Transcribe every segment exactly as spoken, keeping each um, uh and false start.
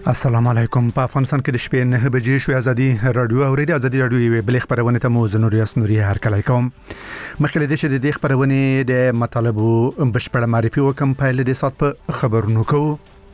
السلام علیکم. په افغانستان کې د شپې نه بجې شو ازادي رادیو اوریدي ازادي رادیو یو بل خبرونه ته مو زنوري اسنوري هر کله کوم مخکې د دې د خبرونه د مطالبو بشپړ معرفي وکم په لدې سات په خبرونو کو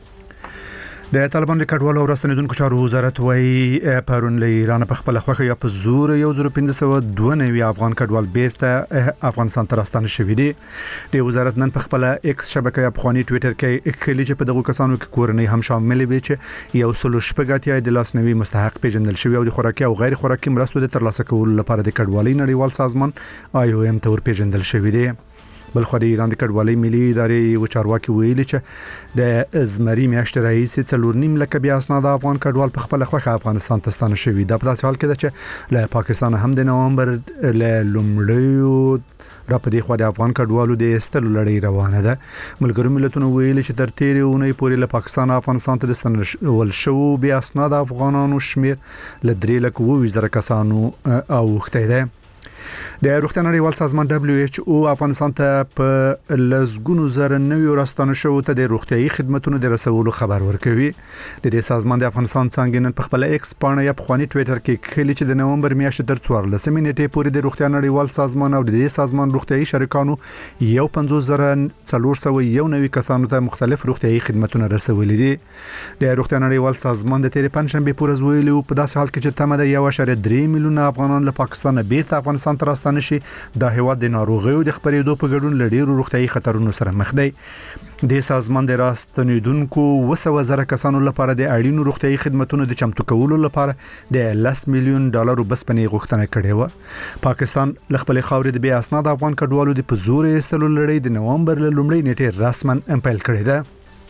د طالبان د کډوالو او راستنیدونکو چارو وزارت وايي پرون له ایران په خپل خوخه یا په زور یو زر پنځه سوه دوه نوي افغان کډوال بیرته افغانستان ته راستانه شوي دي. د وزارت نن په خپل ایکس شبکه یا په ټوئیټر کې خلې چې په دغه کسانو کې کورنۍ هم شامل وي چې یو سلو شپږاتیا د لاسنوي مستحق پیژندل شوی او د خوراکي او غیر خوراکي مرستو د ترلاسه کولو لپاره د کډوالۍ نړیوال سازمان آی او ام ته ور پیژندل شوی دی. بل خو د ایران د کډوالۍ ملي ادارې و چارواکي ویلي چې د زمري میاشتې راهیسې څلور نیم لک بیا اسناد افغان کډوال په خپل خوخه افغانستان ته ستانه شوي. دا په داسې حال کې ده چې له پاکستان هم د نومبر له لومړیو را په دې خو د افغان کډوالو د استلو لړۍ روانه ده. ملګرو ملتونو ویلي چې تر تیرې اونۍ پورې له پاکستان افغانستان ته د ستنول شو بیا اسناد افغانانو شمیر له درې لک اووه زره کسانو اوښتی دی. د روغتیا نړیوال سازمان دبليو ایچ او افغانستان ته په لزګونو زره نوي راستانه شو ته د روغتيایي خدماتو د رسولو خبر ورکوي. د دې سازمان د افغانستان څنګه نن په خپل ایکس باندې یا په خواني ټوئیټر کې خلې چې د نومبر میاشتې تر څوارلسمې نیټې پورې د روغتیا نړیوال سازمان او د دې سازمان روغتيایي شریکانو یو پنځوس زره څلور سوه یو نوي کسانو ته مختلف روغتيایي خدماتونه رسولي دي. د روغتیا نړیوال سازمان د تیرې پنځشنبه پورې ویلي په داسې حال کې چې تمه ده یو اشاریه درې میلیونه افغانان له پاکستان بیرته افغانستان ته راستانه شي. د هیواد د ناروغیو د خبرېدو په ګډون لړیرو روغتيایي خطرونو سره مخ دی. د سازمان د راستنیدونکو وسوه زره کسانو لپاره د اړینو روغتيایي خدماتو د چمتو کولو لپاره د لس میلیون ډالر بسپنې غوښتنه کړې و. پاکستان ل خپل خاورې د بیا اسناد افغان کډوالو د په زور ایستلو لړۍ د نومبر ل لومړۍ نیټې رسمن امپایل کړې ده.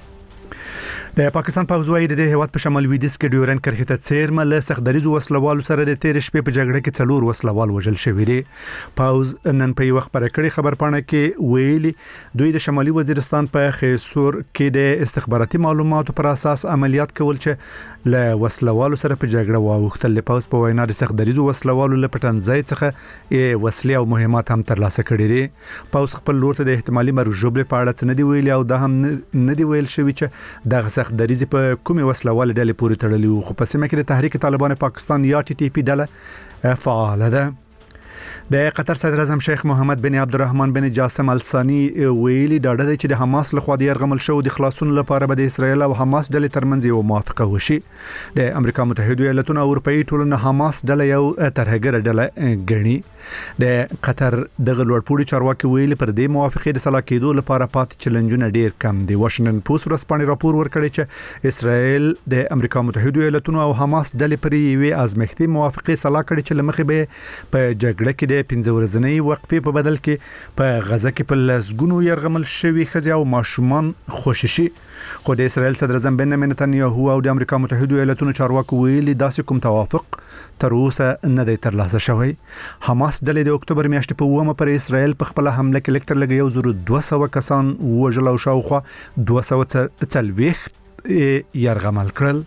د پاکستان پوځ وايي د هیواد په شمال لویدیځ کې ډیورن کرښې ته څیرمه له سختدریزو وسلوالو سره د تیر شپې په جګړه کې څلور وسلوال وژل شوي دي. پوځ نن په یو خبره کړې خبرپاڼه کې ویلي دوی د شمالي وزیرستان په خیسور کې د استخباراتي معلوماتو پر اساس عملیات کول چې له وسلوالو سره په جګړه واوښتل. د پوځ په وینا د سختدریزو وسلوالو له پټنځای څخه وسلې او مهمات هم ترلاسه کړي دي. پوځ خپل لور ته د احتمالي مرګ ژوبلې په اړه څه نه دی ویلي او دا هم نه دی ویل شوی چې دغه دریزي په کومه وسلوال ډلې پورې تړلې وو. خو په سیمه کې د تحریک طالبان پاکستان یا ټي ټي پی ډله فعال ده. د قطر صدر اعظم شیخ محمد بن عبدالرحمن بن جاسم الثاني ویلي دا ډله چې د حماس لخوا د يرغمل شو د خلاصون لپاره به د اسرایل او حماس ډلې ترمنځ یو موافقه وشي. د امریکا متحده ایالاتونو او اروپאי ټولنه حماس ډله یو ترهګر ډله ګڼي. د قطر د غلوړپوړي چارواکي ویلي پر دې موافقه د صلاح کېدو لپاره پاتې چیلنجونه ډیر کم دي. واشنگټن پوسټ ورځپاڼې راپور ورکړی چې اسرائیل د امریکا متحده ایالاتونو او حماس ډلې پر یوې ازمختي موافقه صلاح کړې چې لمخې به په جګړه کې د پنځه ورځې وقفې په بدل کې په غزه کې په لسګونو يرغمل شوی خزي او ماشومان خوششي. خو د اسرائیل صدر اعظم بنیامین نتنیاهو او د امریکا متحده ایالاتونو چارواکي ویلي داسې کوم توافق تر اوسه نه دی ترلاسه شوی. حماس ډلې د اکتوبر میاشتې په اومه پر اسرائیل په خپل حمله کې لکتر لګي یو زر دوه سوه کسان وژل او شاوخوا دوه سوه څلوېښت يرغمل کړل.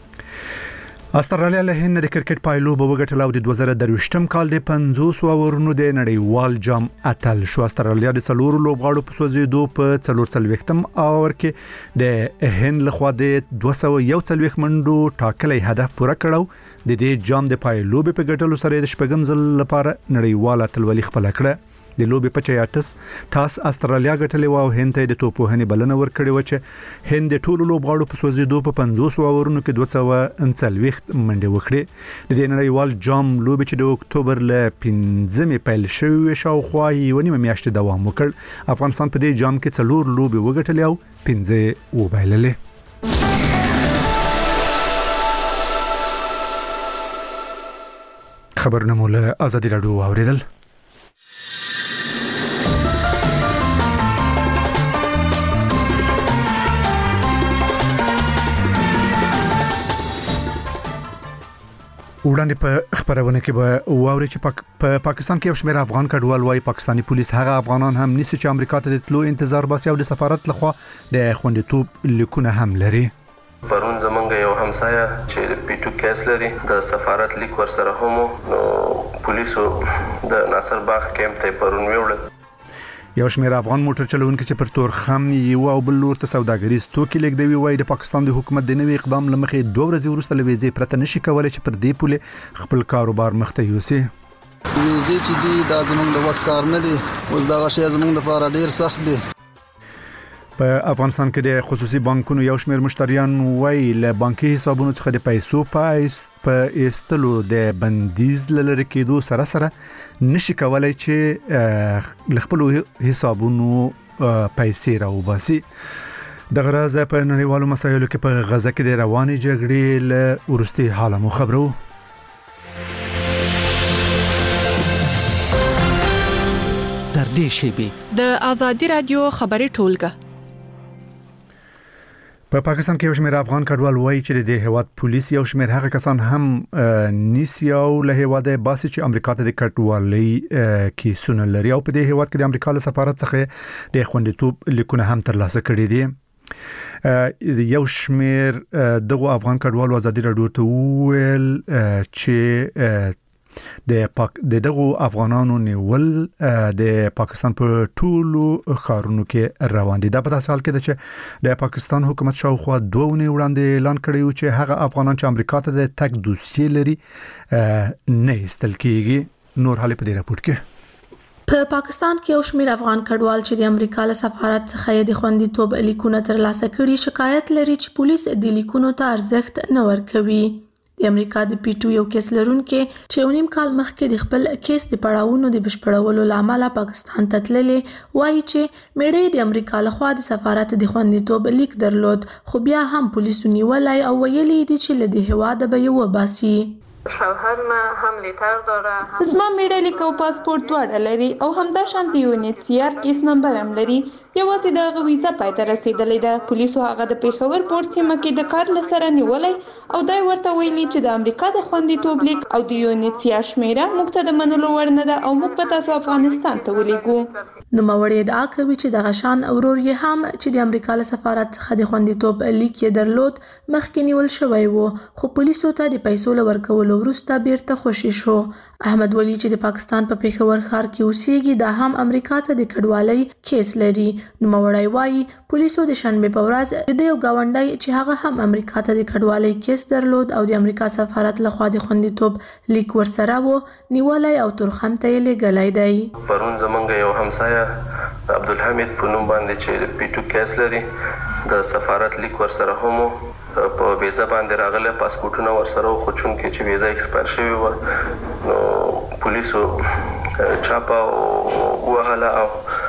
استرالیا له هند د کرکټ پایلوب وګټل او د دوه زره درویشتم کال د پنځوس اورونو د نړیوال جام اتل شو. استرالیا د څلور لوبغاړو په سوځېدو په څلور څلوېښتم اور کې د هند لخوا د دوه سوه یو څلوېښت منډو ټاکلي هدف پوره کړو. د دې جام د پایلوب په ګټلو سره د شپږم ځل لپاره نړیوال اتلولي خپل کړه. د لوبي په چیاتس تاس استرالیا ګټلې او هند ته د توپوهنې بلنه ورکړې و چې هند د ټولو لوبغاړو په سوځېدو په پنځوس اورونو کې دوه سوه څلوېښت منډې وکړې. د دې نړیوال جام لوبي چې د اکتوبر له پنځمې پیل شوې شاوخوا یوه نیمه میاشتې دوام وکړ. افغانستان په دې جام کې څلور لوبي وګټلې او پنځه وبایللې. خبرونه مو له ازادي رادیو اوریدل. وړاندې په خبرونه کې به واوري چې په پاکستان کې یو شمېر افغان کډوال وايي پاکستاني پولیس هغه افغانان هم نیسي چې امریکا ته د تلو انتظار باسي او د سفارت لخوا د خوندیتوب لیکونه هم لري. پرون زمونږ یو همسایه چې د پی ټو کیس لري د سفارت لیک ورسره هم نو پولیسو د ناصر باغ کیمپ ته پرون ویوړل. یو شمېر افغان موټر چلونکي چې پر تورخم یو او بل لور ته سوداګریز توکي لیږدوي وایي د پاکستان د حکومت د نوي اقدام لمخې دوه ورځې وروسته له ویزې پرته نشي کولای چې پر دې پولې خپل کاروبار مخته یوسي. ویزې چې دي دا زموږ د وس کار نه دي، اوس دغه شی زموږ لپاره ډیر سخت دی. په افغانستان کې د خصوصي بانکونو یو شمېر مشتریان وایي له بانکي حسابونو څخه د پیسو پایس په ایستلو د بندیز لری کېدو سره سره نشي کولای چې ل خپل حسابونو پیسې راوباسي. د غراز په نړیوالو مسایلو کې په غزه کې د روانې جګړې له ورستي حاله مو خبرو. تر دې شی د آزادي رادیو خبري ټولګه. په پا پاکستان کې یو شمېر افغان کډوال وایي چې د هیواد پولیس یو شمېر هغه کسان هم نیسي او له هیواده باسي چې امریکا ته د کډوالۍ کې سونه لري او په دې هیواد کې د امریکا له سفارت څخه د خوندیتوب لیکونه هم ترلاسه کړي دي. یو شمېر دغه افغان کډوال آزادي رادیو ته ویل چې د پاک دغه افغانانو نیول د پاکستان په ټولو ښارونو کې روان دي. دا په تاسو حال کې چې د پاکستان حکومت شاوخوا دوه ونې وړاندې اعلان کړی و چې هغه افغانان چې امریکا ته د تک دوسیې لري نه ایستل کیږي. نور حالې په دې راپور کې په پاکستان کې یو شمېر افغان کډوال چې د امریکا له سفارت څخه د خوندیتوب لیکونه ترلاسه کړي شکایت لري چې پولیس د لیکونو ته ارزښت نه ورکوي. د امریکا د پیټو یو کیس لرونکي چې ونیم کال مخکې د خپل کیس د پړاوونو د بشپړولو لامل پاکستان ته تللی وایي چې میړې د امریکا لخوا د سفارت د خوندیتوب لیک درلود خو بیا هم پولیسو نیولای او ویلي دي چې له دې هواده به یو باسي. شوهر ما هم لیتر داره هم زما میړه لیک او پاسپورت دواړه لري او همدا شان د یونیسیار کیس نمبر هم لري. یوازې د هغه ویزه پای ته رسیدلې ده. پولیسو هغه د پیښور پورت سیمه کې د کار لسره نیولې او دا ورته ویلي چې د امریکا د خوندیتوب لیک او د یونیسیار شمیره موږ ته د منلو وړ نه ده او موږ په تاسو افغانستان ته ولېږو. نو موري ادعا کوي چې د غشان اورور یې هم چې د امریکا له سفارت څخه د خوندیتوب لیک یې درلود مخکې نیول شوی وو خو پولیسو ته د پیسو لورکولو وروسته بیرته خوشی شو. احمد ولی چې د پاکستان په پیښور ښار کې اوسېږي دا هم امریکا ته د کډوالۍ کیس لري. نو موري وایي پولیسو د شنبه په ورځ د یو گاونډي چې هغه هم امریکا ته د کډوالۍ کیس درلود او د امریکا سفارت لخوا د خوندیتوب لیک ورسره وو نیولای او تورخم ته یې لګلای دی. پرون زمونږ یو همسایه عبدالحمید په نوم باندې چې پیټو کیس لري د سفارت لیک ورسره هم په ویزا باندې راغله پاسپورتونه ورسره خو چون کې چې ویزا ایکسپایر شوی و نو پولیسو چاپا وهله او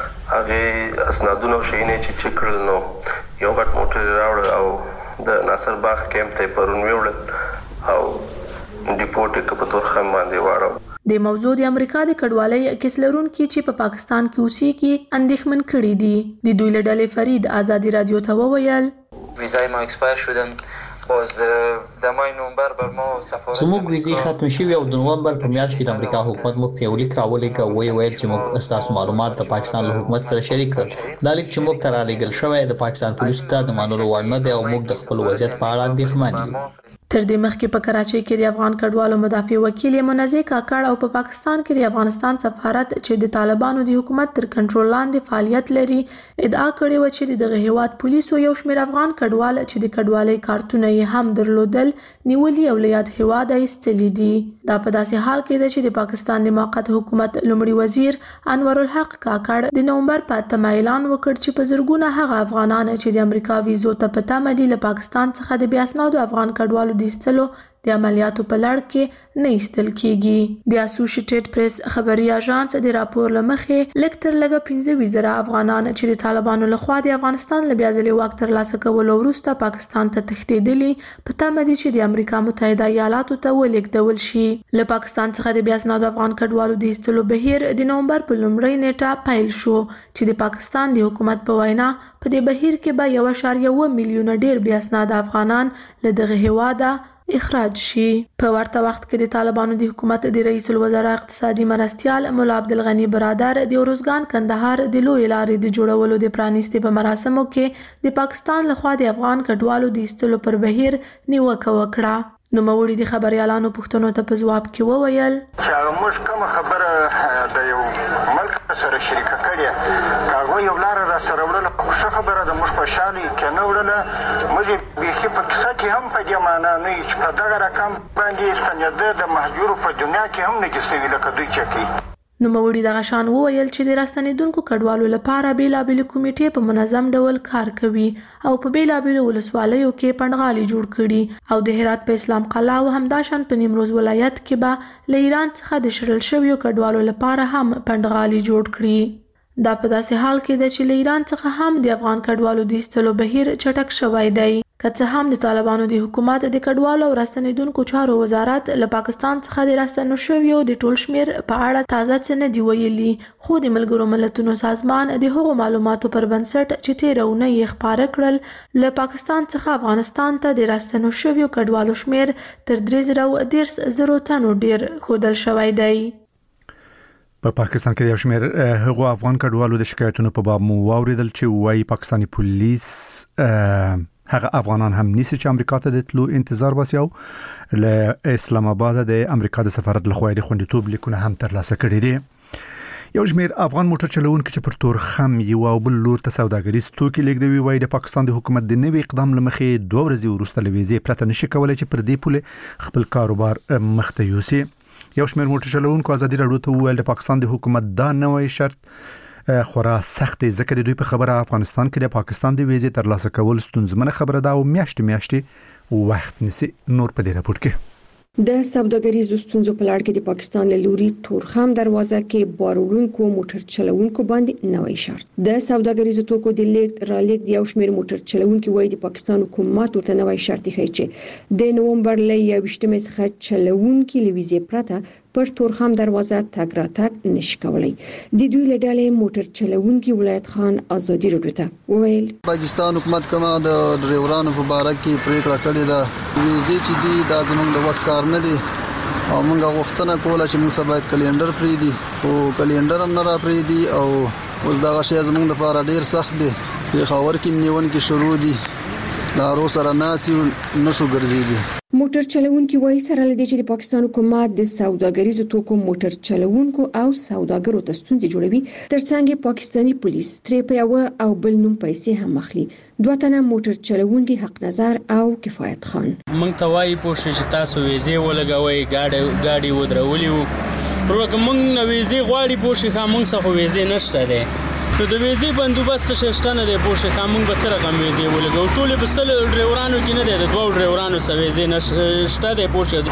هغه اسنادونه شینې چې چک کړل نو یو غټ موټر راوړ او د ناصر باغ کیمپ ته پرون ویوړل او ډیپورټ کړ په تورخم باندې واړو. د موضوع د امریکا د کډوالۍ کیس لرونکي چې په پاکستان کې اوسېږي اندېښمن کړي دي. د دوی له ډلې فرید آزادي رادیو ته وویل ویزای ما اکسپایر شدن باز د مای نومبر بر ما سفارت زموږ ویزې ختم شوې او د نومبر په میاشت کې د امریکا حکومت موږ ته یو لیک راولېږه او ویل چې موږ ستاسو معلومات د پاکستان له حکومت سره شریک کړل. دا لیک چې موږ ته رالیږل شوی د پاکستان پولیسو ته د منلو وړ نه دی او موږ د خپل وضعیت په اړه اندېښمن یو. تر دې مخکې په کراچۍ کې د افغان کډوالو مدافع وکیل منزه کاکړ او په پاکستان کې د افغانستان سفارت چې د طالبانو د حکومت تر کنټرول لاندې فعالیت لري ادعا کړې و چې دغه هیواد پولیسو یو شمېر افغان کډوال چې د کډوالۍ کارتونه یې هم درلودل نیولي او له یاد هیواده ایستلي دي. دا په داسې حال کې ده چې د پاکستان د موقت حکومت لومړي وزیر انور الحق کاکړ د نومبر په اتمه اعلان وکړ چې په زرګونه هغه افغانان چې د امریکا ویزو ته په تمه دي له پاکستان څخه د بیا اسنادو افغان کډوالو د ایستلو د عملیاتو په لړ کې نه ایستل کیږي. د اسوسییټډ پریس خبري اژانس د راپور لمخې لکتر لګه پنځه وزرا افغانان چې د طالبانو لخوا د افغانستان له بیا ځلې واک ترلاسه کولو وروسته پاکستان ته تښتېدلي په تمه دي چې د امریکا متحده ایالاتو ته ولېږدول شي. له پاکستان څخه د بیا اسنادو افغان کډوالو د ایستلو بهیر د نومبر په لومړۍ نیټه پیل شو چې د پاکستان د حکومت په وینا په دې بهیر کې به یو اشاریه اووه میلیونه ډیر بیا اسناد افغانان له دغه هیواده اخراج شي. په ورته وخت کې د طالبانو د حکومت د رئیس الوزرا اقتصادي مرستيال مولا عبدالغنی برادر د اورزګان کندهار د لوی لارې د جوړولو د پرانیستي په مراسمو کې د پاکستان لخوا د افغان کډوالو د ایستلو پر بهیر نیوکه وکړه. نو موري د خبريالانو پوښتنو ته په جواب کې وویل چې موږ کوم خبره د یو ملک سره شریک کړي کاغه یو لار را سره وړل خو خبره د مش په شالي کې نه وړل موږ به هیڅ په کیسه کې هم په دې معنا نه چې په دغه رقم باندې سنجده د مهجور په دنیا کې هم نه کیسوي لکه دوی چکی. نو موري دغه شان وویل چې د راستنیدونکو کډوالو لپاره بیلابل کمیټې په منظم ډول کار کوي او په بیلابل ولسوالیو کې پندغالي جوړ کړي او د هرات په اسلام قلعه او همداشان په نیمروز ولایت کې به له ایران څخه د شړل شویو کډوالو لپاره هم پندغالي جوړ کړي. دا په داسې حال کې ده چې له ایران څخه هم د افغان کډوالو د ایستلو بهیر چټک شوی دی. که څه هم د طالبانو د حکومت د کډوالو او راستنیدونکو چارو وزارت له پاکستان څخه د راستنو شویو د ټول شمیر په اړه تازه څه نه دی ویلي، خو د ملګرو ملتونو سازمان د هغو معلوماتو پر بنسټ چې تیره اونۍ یې خپاره کړل له پاکستان څخه افغانستان ته د راستنو شویو کډوالو شمیر تر درې زره دېرش زرو تنو ډیر ښودل شوی دی. په پاکستان کې یو شمېر هغو افغان کډوالو د شکایتونو په باب مو واوریدل چې وايي پاکستاني پولیس هغه افغانان هم نیسي چې امریکا ته د تلو انتظار وسیاو له اسلام آباد د امریکا د سفارت لخوا د خوندیتوب لیکونه هم ترلاسه کړي دي. یو شمېر افغان موټر چلوونکي چې پر تور خم یو او بل لور ته سوداګریز توکي لیږدوي وايي د پاکستان د حکومت د نوي اقدام لمخې دوه ورځې وروسته له ویزې پرته نشي کولای چې پر دې پوله خپل کاروبار مخته یوسي. یو شمېر موټر چلوونکو ازادي راډیو ته وویل د پاکستان د حکومت دا نوې شرط خورا سخت ذکر دوی په خبره افغانستان کې د پاکستان د ویزې ترلاسه کول ستونزمنه خبره ده او میاشتې میاشتې وخت نسی. نور په دې راپور کې د سوداګریزو ستونزو په لړ کې د پاکستان له لوري تورخم دروازه کې باروړونکو موټر چلوونکو باندې نوې شرط د سوداګریزو توکو د لیک را لیک د یو شمېر موټر چلوونکو وایي د پاکستان حکومت ورته نوې شرط یې چې د نومبر ل یوویشتمې څخه چلوونکي له ویزې پرته پر تورخم دروازه تګ را تګ نشي کولای. د دوی له ډلې موټر چلوونکي ولایت خان ازادي راډیو ته وویل پاکستان حکومت کما د ډرایورانو په باره کې پریکړه کړې ده ویزې چې دي دا زموږ د وس کار نه دي او موږ غوښتنه کوله چې موږ باید کلندر پری دي او کلندر هم نه را پری دي او اوس دا شی زموږ لپاره ډیر سخت دی. په خاور کې نیون کې شروع دي لارو سره ناسي نشو ګرځېدي. موټر چلوونکي وایي سره لدې چې د پاکستان حکومت د سوداګریزو توکو موټر چلوونکو او سوداګرو ته ستونزې جوړوي ترڅنګ پاکستاني پولیس ترې په یو او بل نوم پیسې هم اخلي. دوه تنه موټر چلوونکي حق نظر او کفایت خان موږ ته وایي پوه شئ چې تاسو ویزې ولګوئ ګاډي ګاډي ودرولي وو پروګرام موږ ویزې غواړي پوه شئ خو موږ څخه ویزې نشته ده نو د ویزې بندوبست څه شته نه دی پوه شئ خو موږ به څه رقم ویزې ولګو ټول په سل ډرایورانو کې نه دی د دوه ډرایورانو سره ویزې شته دی پوه شئ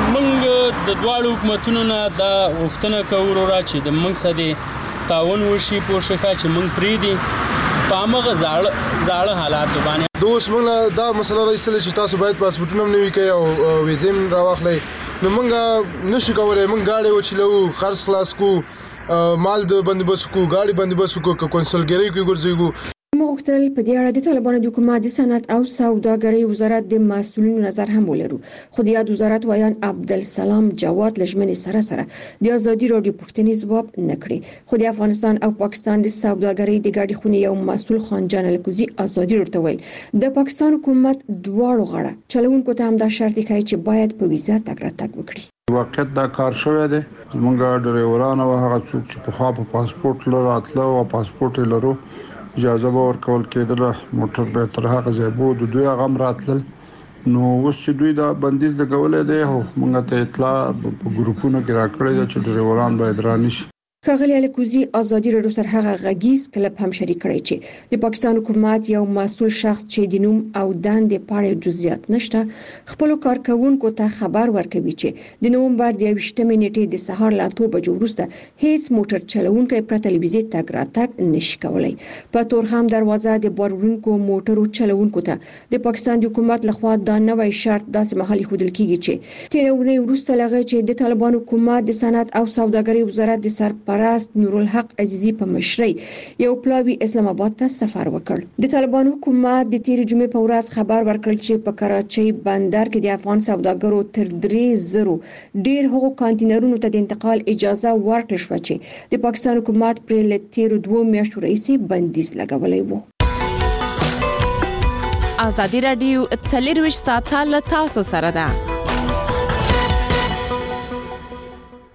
موږ د دواړو حکومتونو نه دا غوښتنه کوو را چې د موږ سره تعاون وشي پوه شئ چې موږ پریږدي په هغه زاړه زاړه حالات باندې دوس موږ دا مسله راځي چې تاسو باید پاسپورټونه نوي کړئ او ویزې راوخلئ نو موږ نشو کولای موږ گاډي وچلو خرڅ خلاص کو مال د بندوبست کو گاډي بندوبست کو کنسولګری کې ګرځېګو. مختل په دې اړه د طالبانو د حکومت د صنعت او سوداګرۍ وزارت د مسؤلینو نظر هم ولرو خو د یاد وزارت وایان عبدالسلام جواد لجمنې سره سره د ازادي راډیو پوښتنې ځواب نکړي خو د افغانستان او پاکستان د سوداګرۍ د ګاډي خونې یو مسؤل خان جان الکوزي ازادي راډیو ته ویل د پاکستان حکومت دواړو غړي چلوونکو ته هم دا شرط کوي چې باید په ویزا تګ راتګ وکړي. واقعیت دا کار شوی دی موږ ډرایورانو هغه څوک چې په خوا په پاسپورت لراتله او پاسپورت لرو اجازه به ورکول کېدله موټر به تر هغه ځای بود دوی هغه هم راتلل نو اوس چې دوی دا بندیز لګولې دی هو موږ ته اطلاع په ګروپونو کې راکړې ده چې ډرایوران باید رانشي. ښاغلي الکوزي ازادي راډیو سره هغه غږیز کلپ هم شریک کړی چې د پاکستان حکومت یو مسؤل شخص چې د نوم او دندې په اړه جزئیات نشته خپل کارکونکو ته خبر ورکوي چې د نومبر د یوویشتمې نیټې د سهار له اته بجو وروسته هیڅ موټر چلوونکی پرته له ویزې تګ راتګ نشي کولای. په تورخم دروازه د باروړونکو موټرو چلوونکو ته د پاکستان د حکومت لخوا دا نوې شرط داسې مهالي ښودل کیږي چې تیر اونۍ وروسته لغه چې د طالبان حکومت د صنعت او سوداګرۍ وزارت د سر راست نورالحق عزیزی په مشرۍ یو پلاوی اسلام آباد ته سفر وکړ. د طالبان حکومت د تیر جمعې په ورځ خبر ورکړ چې په کراچۍ بندر کې د افغان سوداګرو تر درې زرو ډیر هغو کانټینرونو ته د انتقال اجازه ورکړل شو چې د پاکستان حکومت پر لتیر دوه میاشتو راهیسې بندیز لګولې وو. ازادي راډیو څلرویشت ساعته له تاسو سره ده.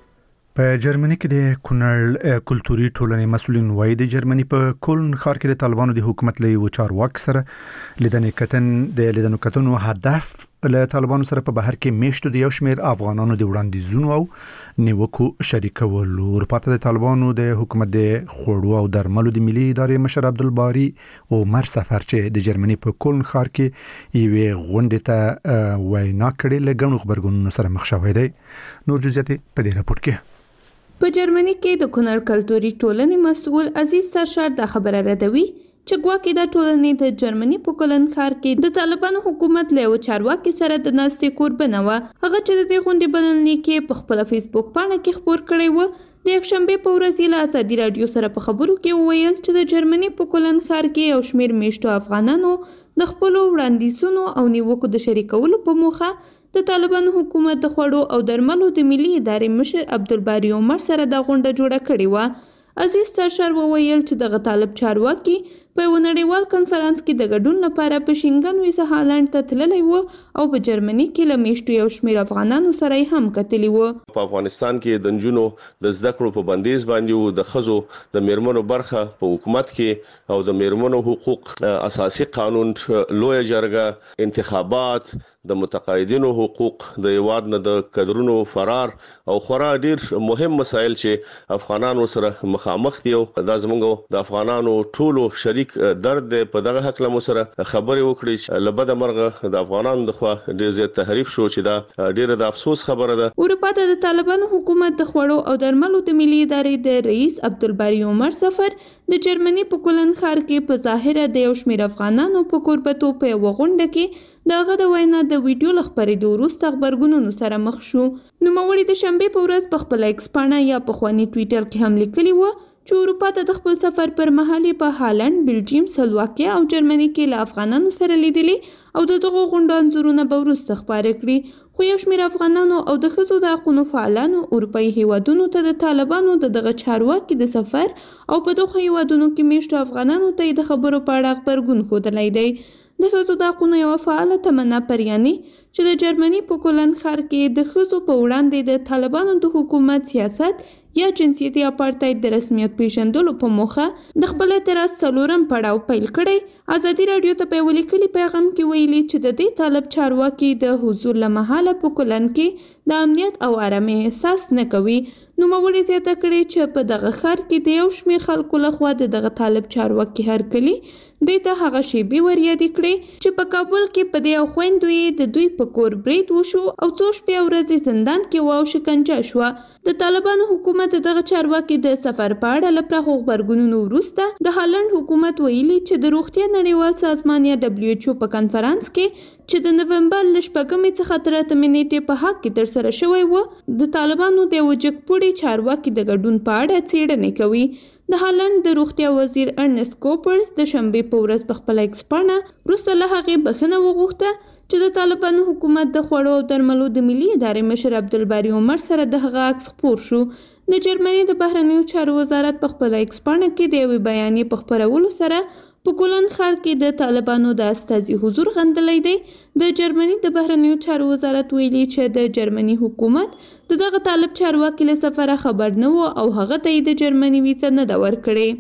په جرمني کې د کونړ کلتوري ټولنې مسؤلین وایي د جرمني په کولن ښار کې د طالبانو د حکومت له یو چارواکي سره لیدنې کتن د لیدنو کتنو هدف له طالبانو سره په بهر کې میشتو د یو شمېر افغانانو د وړاندیزونو او نیوکو شریکول. اروپا ته د طالبانو د حکومت د خوړو او درملو د ملي ادارې مشر عبدالباری عمر سفر چې د جرمني په کولن ښار کې یوې غونډې ته وینا کړې له ګڼو خبرګونونو سره مخ شوی دی. نور جزئیات په دې راپور کې. په جرمني کې د کونړ کلتوري ټولنې مسؤل عزیز سرشار دا خبره ردوي چې ګواکې دا ټولنې د جرمني په کولن ښار کې د طالبانو حکومت له یو چارواکي سره د ناستې قربانه وه. هغه چې د دې غونډې بلنلیک کې په خپله فیسبوک پاڼه کې خپور کړی و. د یکشنبې په ورځ یې له ازادي راډیو سره په خبرو کې وویل چې د جرمني په کولن ښار کې یو شمېر میشتو افغانانو د خپلو وړاندیزونو او نیوکو د شریکولو په موخه د طالبانو حکومت د خوړو او درملو د ملي ادارې مشر عبدالباری عمر سره دا غونډه جوړه کړې وه. عزیز سرشار وویل چې دغه طالب چارواکي په یو نړیوال کنفرانس کې د ګډون لپاره په شینګن ویزه هالند ته تللی و او په جرمني کې له میشتو یو شمېر افغانانو سره یې هم کتلي و. په افغانستان کې د نجونو د زده کړو په بندیز باندې د ښځو د میرمنو برخه په حکومت کې او د میرمنو حقوق اساسي قانون لویه جرګه انتخابات د متقاعدینو حقوق د هیواد نه د کډرونو فرار او خورا ډیر مهم مسایل چې افغانانو سره مخامخ دي او دا زموږ د افغانانو ټولو شریک درد دی. په دغه حق له سره خبرې وکړي چې لبد مرغه د افغانانو د خوا ډیر زیات تحریف شو چې دا ډیره د افسوس خبره ده. اروپا ته د طالبانو حکومت د خوړو او درملو د ملي ادارې د رئیس عبدالباری عمر سفر د جرمني په کولن ښار کې په ظاهره د یو شمېر افغانانو په کوربتو په یوه غونډه کې دغه د وینا د ویډیو له خپرېدو وروسته غبرګونونو سره مخ شو. نوموړي د شنبې په ورځ په خپله ایکس پاڼه یا پخواني ټویټر کې هم لیکلي وه چې اروپا ته د خپل سفر پر مهال په هالند، بلجیم، سلواکیا او جرمني کې له افغانانو سره لیدلي او د دغو غونډو انځورونه به وروسته خپاره کړي. خو یو شمېر افغانانو او د ښځو د حقونو فعالانو اروپایي هیوادونو ته د طالبانو د دغه چارواکي د سفر او په دغو هیوادونو کې میشتو افغانانو ته د خبرو په اړه غبرګون ښودلی دی. د ښځو د حقونو یوه فعاله تمنا پریاني چې د جرمني په کولن ښار کې د ښځو په وړاندې د طالبانو د حکومت سیاست یا جنسیتي اپارټاید د رسمیت پیژندلو په موخه د خپل اعتراض څلورم پړاو پیل کړی. ازادي راډیو ته په یو لیکلي پیغام کې ویلي چې د دې طالب چارواکي د حضور له مهاله په کولن کې د امنیت او آرامۍ احساس نه کوي. نوموړي زیاته کړې چې په دغه ښار کې د یو شمېر خلکو لخوا د دغه طالب چارواکي هرکلي دې ته هغه شیبې وریادې کړې چې په کابل کې په دې او خویندو یې د دوی په کور برید وشو او څو شپې او ورځې زندان کې وه او شکنجه شوه. د طالبانو حکومت دغه چارواکي د سفر په اړه له پراخو غبرګونونو وروسته د هالند حکومت ویلي چې د روغتیا نړیوال سازمان یا دبلیو ایچ او په کنفرانس کې چې د نومبر له شپږمې څخه تر اتمې نیټې په حق کې ترسره شوی و د طالبانو د یوه جګپوړي چارواکي د ګډون په اړه څېړنې کوي. د هالند د روغتیا وزیر ارنست کوپرز د شنبې په ورځ په خپله ایکس پاڼه وروسته له هغې بخښنه وغوښته چې د طالبانو حکومت د خوړو او درملو د ملي ادارې مشر عبدالباری عمر سره د هغه عکس خپور شو. د جرمني د بهرنیو چارو وزارت په خپله ایکس پاڼه کې د یوې بیانیې په خپرولو سره په کولن ښار کې د طالبانو د استازي حضور غندلی دی. د جرمني د بهرنیو چارو وزارت ویلي چې د جرمني حکومت د دغه طالب چارواکي له سفره خبر نه و او هغه ته یې د جرمني ویزه نه ده ورکړې.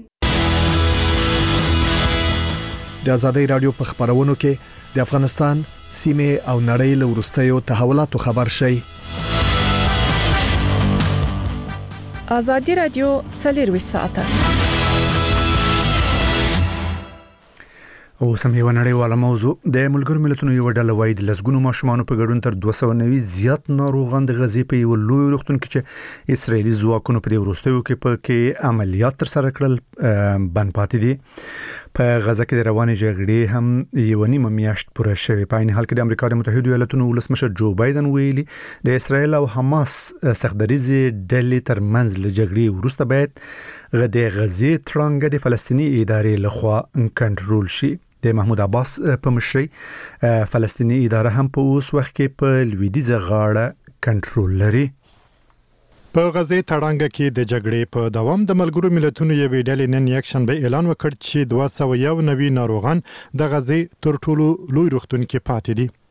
د ازادي راډیو په خبرونو کې د افغانستان سیمه او نړۍ له وروستیو تحولاتو خبر شي. ازادي راډیو څلور ساعته او سمې ونړیواله موضوع د ملګرو ملتونو یو ډله وایي د لسګونو ماشومان په ګډون تر دوه سوه نوي زیات ناروغان د غزې په یو لوی روغتون کې چې اسرایلی ځواکونو په دې وروستیو کې په کې عملیات تر سره کړل بند پاتې دي. په غزه کې د روانې جګړې هم یو نیمه میاشت پوره شوې. په عین حال کې د امریکا د متحده ایالاتونو ولسمشر جو بایدن ویلي د اسرایل او حماس سختدریزې ډلې ترمنځ له جګړې وروسته باید د غزې تړانګه د فلسطیني ادارې لخوا کنټرول شي. د محمود عباس په مشرۍ فلسطیني اداره هم په اوس وخت کې په لویدیځه غاړه کنټرول لري. په غزې تړانګه کې د جګړې په دوام د ملګرو ملتونو یوې ډلې نن یکشنبه اعلان وکړ چې دوه سوه یو نوي ناروغان د غزې تر ټولو لوی روغتون کې پاتې دي.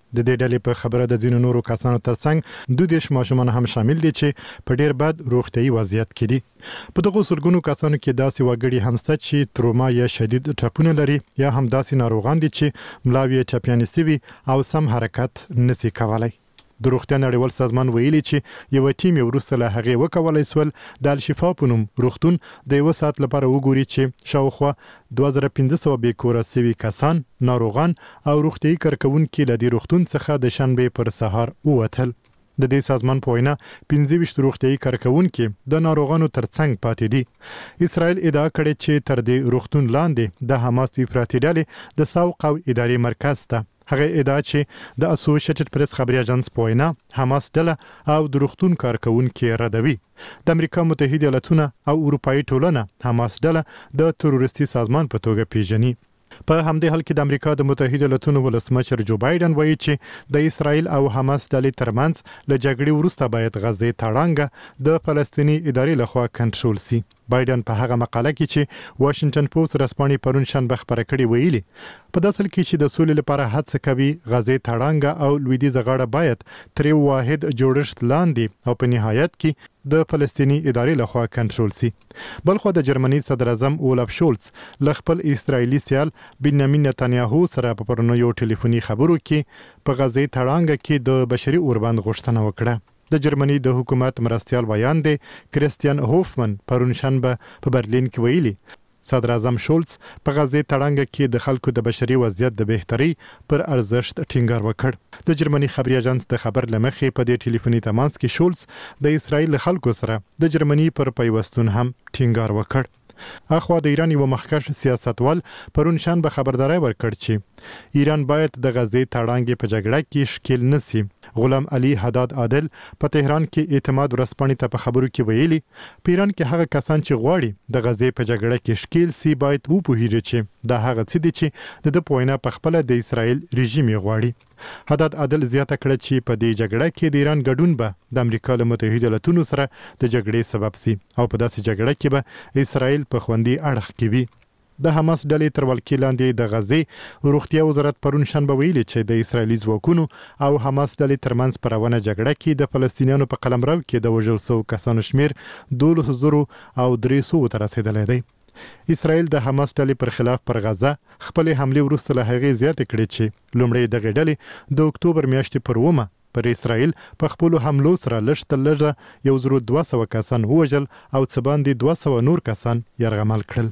د دې ډلې په خبره د ځینو نورو کسانو ترڅنګ دوه دیش ماشومان هم شامل دي چې په ډیر بد روغتيایي وضعیت کې دي. په دغه سلګونو کسانو کې داسې وګړي هم شته چې تروما یا شدید ټپونه لري یا هم داسې ناروغان دي چې ملاوي چاپیانسي وي او سم حرکت نشي کولای. د روغتیا نړیوال سازمان ویلي چې یو ټیم وروسته له هغه وکولای سول د الشفا په نوم روغتون د یو ساعت لپاره وګوري چې شاوخوا دوه زره پنځه سوه بې کوره سوي کسان، ناروغان او روغتیایي کارکونکي له دې روغتون څخه د شنبې پر سهار ووتل. د دې سازمان په وینا پنځه ویشت روغتیایي کارکونکي د ناروغانو ترڅنګ پاتې دي. اسرائیل ادعا کړې چې تر دې روغتون لاندې د حماس افراطي ډلې د سوق او اداري مرکز ته هغه ادعا چې د اسوسییټډ پریس خبري اژانس په وینا حماس ډله او د روغتون کارکونکي ردوي. د امریکا متحده ایالاتونه او اروپאי ټولنه حماس ډله د تروریستي سازمان په توګه پیژني. په همدې حال کې د امریکا د متحده ایالاتونو ولسمشر جو بایدن وایي چې د اسرائیل او حماس ډلې ترمنځ له جګړې وروسته باید غزه تړانګه د فلسطینی ادارې لخوا کنټرول شي. بایدن په هغه مقاله کې چې واشنگټن پوسټ رسپاني پرون شنبه خبره کړې ویلي په داسل کې چې د سولې لپاره هڅه کوي غزه تړانګه او لویدیځ غاړه باید تر واحد جوړښت لاندې او په نهایت کې د فلسطینی ادارې لخوا کنټرول شي. بلخو د جرمني صدر اعظم اولاف شولز ل خپل اسرایلی سیال بنیامین نتنیاهو سره په پرونی یو ټلیفوني خبرو کې په غزه تړانګه کې د بشري اوربند غوښتنه وکړه. د جرمني د حکومت مرستيال ویان دی کریستیان هوفمن پرون شنبه په برلین کې ویلي صدر اعظم شولز په غزه تړانګه کې د خلکو د بشري وضعیت د بهتري پر ارزښت ټینګار وکړ. د جرمني خبري اژانس د خبر لمخې په دې ټلیفوني تماس کې شولز د اسرایل خلکو سره د جرمني پر پیوستون هم ټینګار وکړ. اخوا د ایران یو مخکښ سیاستوال پرون شنبه خبرداري ورکړ چې ایران باید د غزه تړانګې په جګړه کې شکیل نشي. غلام علي حداد عادل په تهران کې اعتماد ورسپانې ته په خبرو کې ویلي په ایران کې هغه کسان چې غواړي د غزه په جګړه کې شکیل سي باید وپوهیږي چې دا هغه څه دي چې د پوینه په خپل د اسرایل رژیم غواړي. حداد عادل زیاته کړه چې په دې جګړه کې د ایران ګډون به د امریکا له متحده ایالاتونو سره د جګړې سبب سي او په داسې جګړه کې به اسرایل په خوندي اړخ کې وي. د حماس ډلې تر ولکې لاندې د غزې روغتیا وزارت پرون شنبه ویلي چې د اسرایلی ځواکونو او حماس ډلې ترمنځ پر روانه جګړه کې د فلسطینیانو په قلمرو کې د وژل شوو کسانو شمیر دولس زره او درې سوه ته رسیدلی دی. اسرائیل د حماس ډلې پر خلاف پر غزه خپل حمله وروسته له هغې زیاتې کړې چې لومړی دغه ډلې د اکتوبر میاشتې پر اوومه پر اسرائیل په خپل حملو سره لږ تر لږه یو زره دوه سوه کسان ووژل او څه باندې دوه سوه نور کسان یرغمل کړل.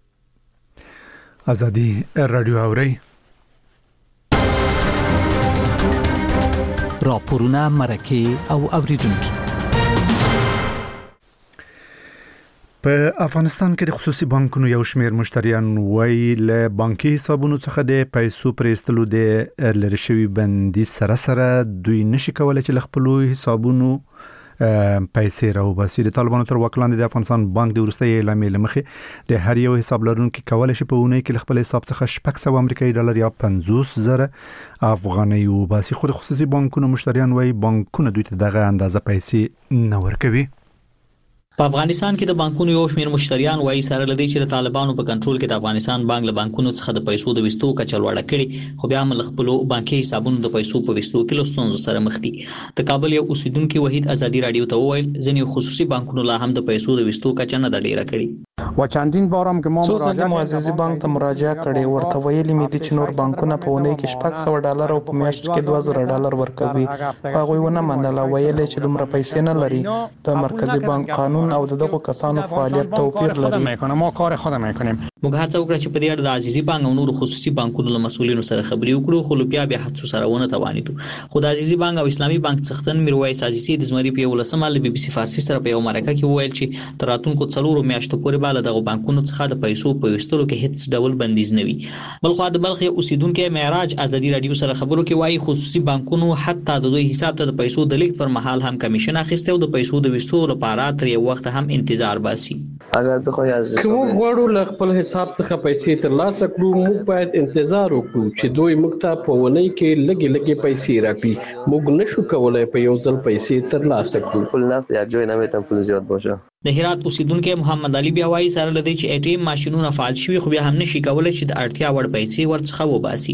ازادي رادیو اوري راپورونه مرکه او اوریدونکو. په افغانستان کې د خصوصي بانکونو یو شمېر مشتریان وایي له بانکي حسابونو څخه د پیسو پرېستلو د لری شوی بندیز سره سره دوی نشي کولای چې خپل حسابونو پیسې راوباسي. د طالبانو تر واک لاندې د افغانستان بانک د وروستي اعلامیې لمخې د هر یو حساب لرونکي کولای شي په اونۍ کې خپل حساب څخه شپږ سوه امریکایي ډالر یا پنځوس زره افغانۍ وباسي. خو د خصوصي بانکونو مشتریان وایي بانکونه دوی ته دغه اندازه پیسې نه ورکوي. په افغانستان کې د بانکونو یو شمېر مشتریان وایي سره لدی چې د طالبانو په کنټرول کې د افغانستان بانک له بانکونو څخه د پیسو د وستو کچه لوړه کړي خو بیا هم خپل بانکي حسابونو د پیسو په وستو کې له ستونزو سره مخ دي. د کابل یو اوسیدونکو وحید ازادي رادیو ته وویل ځینې خصوصي بانکونو لا هم د پیسو د وستو کچه نه د ډیره کړي. و چندین بارم که ما مراجعه معززي بانک ته مراجعه کړې ورته ویلي مې دي چې نور بانکونه په اونۍ کې شپږ سوه ډالر او په میاشت کې دوه زره ډالر ورکوي. هغوی ونه منله ویل چې دومره پیسې نه لري. د مرکزی بانک قانون او دغه کسانو فعالیت توپیر لري. ما کار خود میکنیم. موږ هڅه وکړه چې په دې اړه د عزیزي بانک او نور خصوصي بانکونو له مسؤلینو سره خبرې وکړو خو بیا بیا هڅو سره ونه توانیدو. خو د عزیزي بانک او اسلامي بانک څښتن میرویس عزیزي د زمري په ولسمه له بي بي سي فارسي سره په یو مرکه کې وویل چې تر راتلونکو څلورو میاشتو پورې به له دغه بانکونو څخه د پیسو په وستلو کې هیڅ ډول بندیز نه وي. بلخو د بلخ اوسیدونکو معراج ازادي رادیو سره خبرو کې وایي خصوصي بانکونو حتی د دوی حساب ته د پیسو د لیک پر مهال هم کمیشن اخیسته او د پیسو د وستو لپاره تر یو وخت هم انتظار باسي. اگر بخوای از کوم غواړو ل خپل حساب څخه پیسې ترلاسه کړو موږ باید انتظار وکړو چې دوی موږ ته په ونی کې لګي لګي پیسې راکړي. موږ نشو کولای په یو ځل پیسې ترلاسه کړو. پول نه یا جوی نمیتونم پول زیاد باشه. د هرات اوسیدونکو محمد علي بیا وایي سره لدی چې ای ټي ایم ماشينونه فعال شوي خو بیا هم نشي کولای چې د اړتیا وړ پیسې ورڅخه وباسي.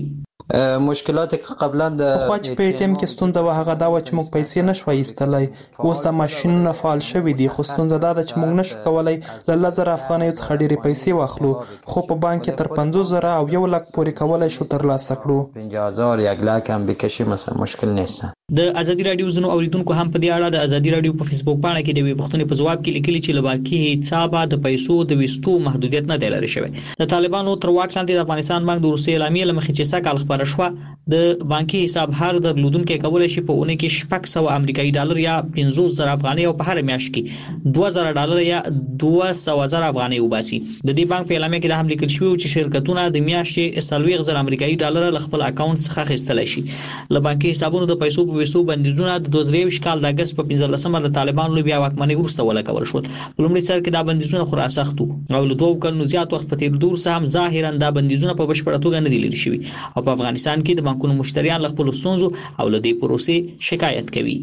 مشکلات قبلا د خو چې په ټیم کې ستونزه وه هغه دا و چې موږ پیسې نشو ایستلای. اوس د ماشینونو فعال شوي دي خو ستونزه دا ده چې موږ نشو کولای له لس زره افغانیو څخه ډېرې پیسې واخلو خو په بانک کې تر پنځوس زره او یو لک پورې کولای شو ترلاسه کړو. پنځه هزار یک لک هم بکشي مثلا مشکل نیست. د ازادي رادیو زنو اوریدونکو هم په دې اړه د ازادي رادیو په فیسبوک پاڼه کې د وی پښتنې په جواب کې لیکلي چې لباکي حساب د پیسو د وستو محدودیت نه دی لري شوی. د طالبانو تر واک لاندې د افغانستان بانک د روسي اعلامیه لمخې چې سکه خبره شوه د بانکي حساب هر درلودونکو کولای شي په اونۍ کې شپږ سوه امریکایي ډالر یا پنځوس زره افغانۍ او په هر میاشت کې دوه زره ډالر یا دوه سوه زره افغانۍ وباسي. د دې بانک په اعلامیه کې د هم لیکل شوی چې شرکتونه د میاشتې څلوېښت زره امریکایي ډالر له خپل اکاونټ څخه اخیستلی شي. له بانکي حسابونو د پیسو په وستو بندیزونه د دوه زره یوولس کال د اگست په پنځلسمه د طالبانو له بیا واکمنۍ وروسته ولګول شول. په لومړي سر کې دا بندیزونه خورا سخت وو او له دوه کلونو زیات وخت په تېرېدو وروسته هم ظاهرا دا بندیزونه په بشپړه توګه نه دي لرې شوي او په افغانستان کې د بانکونو مشتریان له خپلو ستونزو او له دې پروسې شکایت کوي.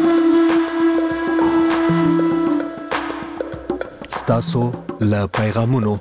ستاسو له پیغامونو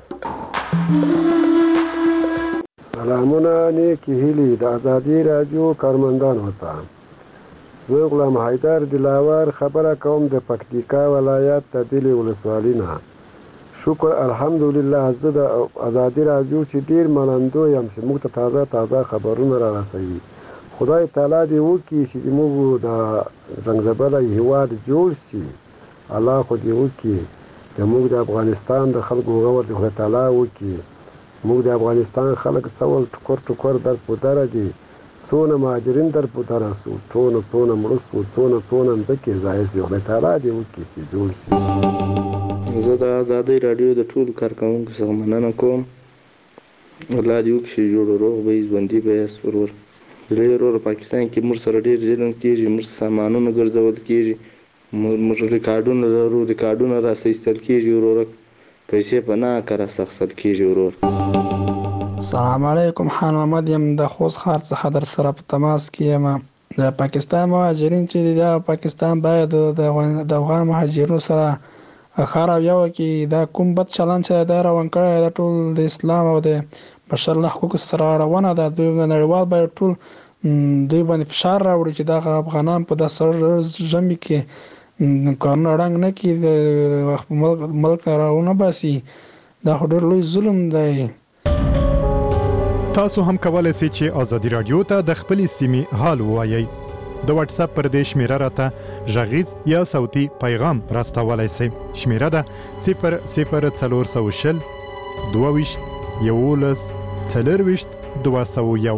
سلامونه نیکی هیلی د ازادي رادیو کارمندانو ته. زه غلام حیدر دلاور خبره کوم د پکتیکا ولایت د دلې ولسوالۍ نه. شکر الحمدلله زه د ازادي رادیو چې ډیر منندوی یم چې موږ ته تازه تازه خبرونه را رسوي. خدای تعالی دې وکړي چې موږ د زنګزبله هیواد جوړ شي. الله خو دې وکړي د موږ د افغانستان د خلکو غور دې خدای تعالی وکړي. موږ د افغانستان خلک څول ټکر ټکر در په دره دي څونه مهاجرین در په دره سو څونه څونه مړه سو څونه څونه مځکې ځای سي. خدای تعالی دې وکړي چې جوړ شي. زه د ازادي رادیو د ټولو کارکوونکو څخه مننه کوم. الله دې وکړي چې جوړ روغ به یې ژوندي به یاست ورور. درې ورور پاکستان کې موږ سره ډېر ظلم کېږي. موږ سامانونه ګرځول کېږي. موږ ریکارډونه لرو ریکارډونه راسته ایستل کېږي وروره. پیسې په ناکاره اخیستل کېږي ورور. السلام علیکم. خان محمد یم د خوست ښار څخه در سره په تماس کې یم. د پاکستان مهاجرین چې دي د پاکستان باید د افغان مهاجرینو سره ښه رویه وکړي. دا کوم بد چلند چې دا روان کړی دا ټول د اسلام او د بشر له حقوقو سره اړونه ده. دوی نړیوال باید ټول دوی باندې فشار راوړي چې دغه افغانان په داسې ژمي کې کارونه ړنګ نه کړي د ملک راونه باسي. دا خو ډېر لوی ظلم دی. تاسو هم کولای شئ چې ازادي رادیو ته د خپل سیمې حال ووایئ. د واتس اپ پر دې شمیره راته غږیز یا صوتي پیغام راستولای شئ. شمیره ده صفر صفر څلور سوه شل دوه ویشت یولس څلرویشت دوه سوه یو.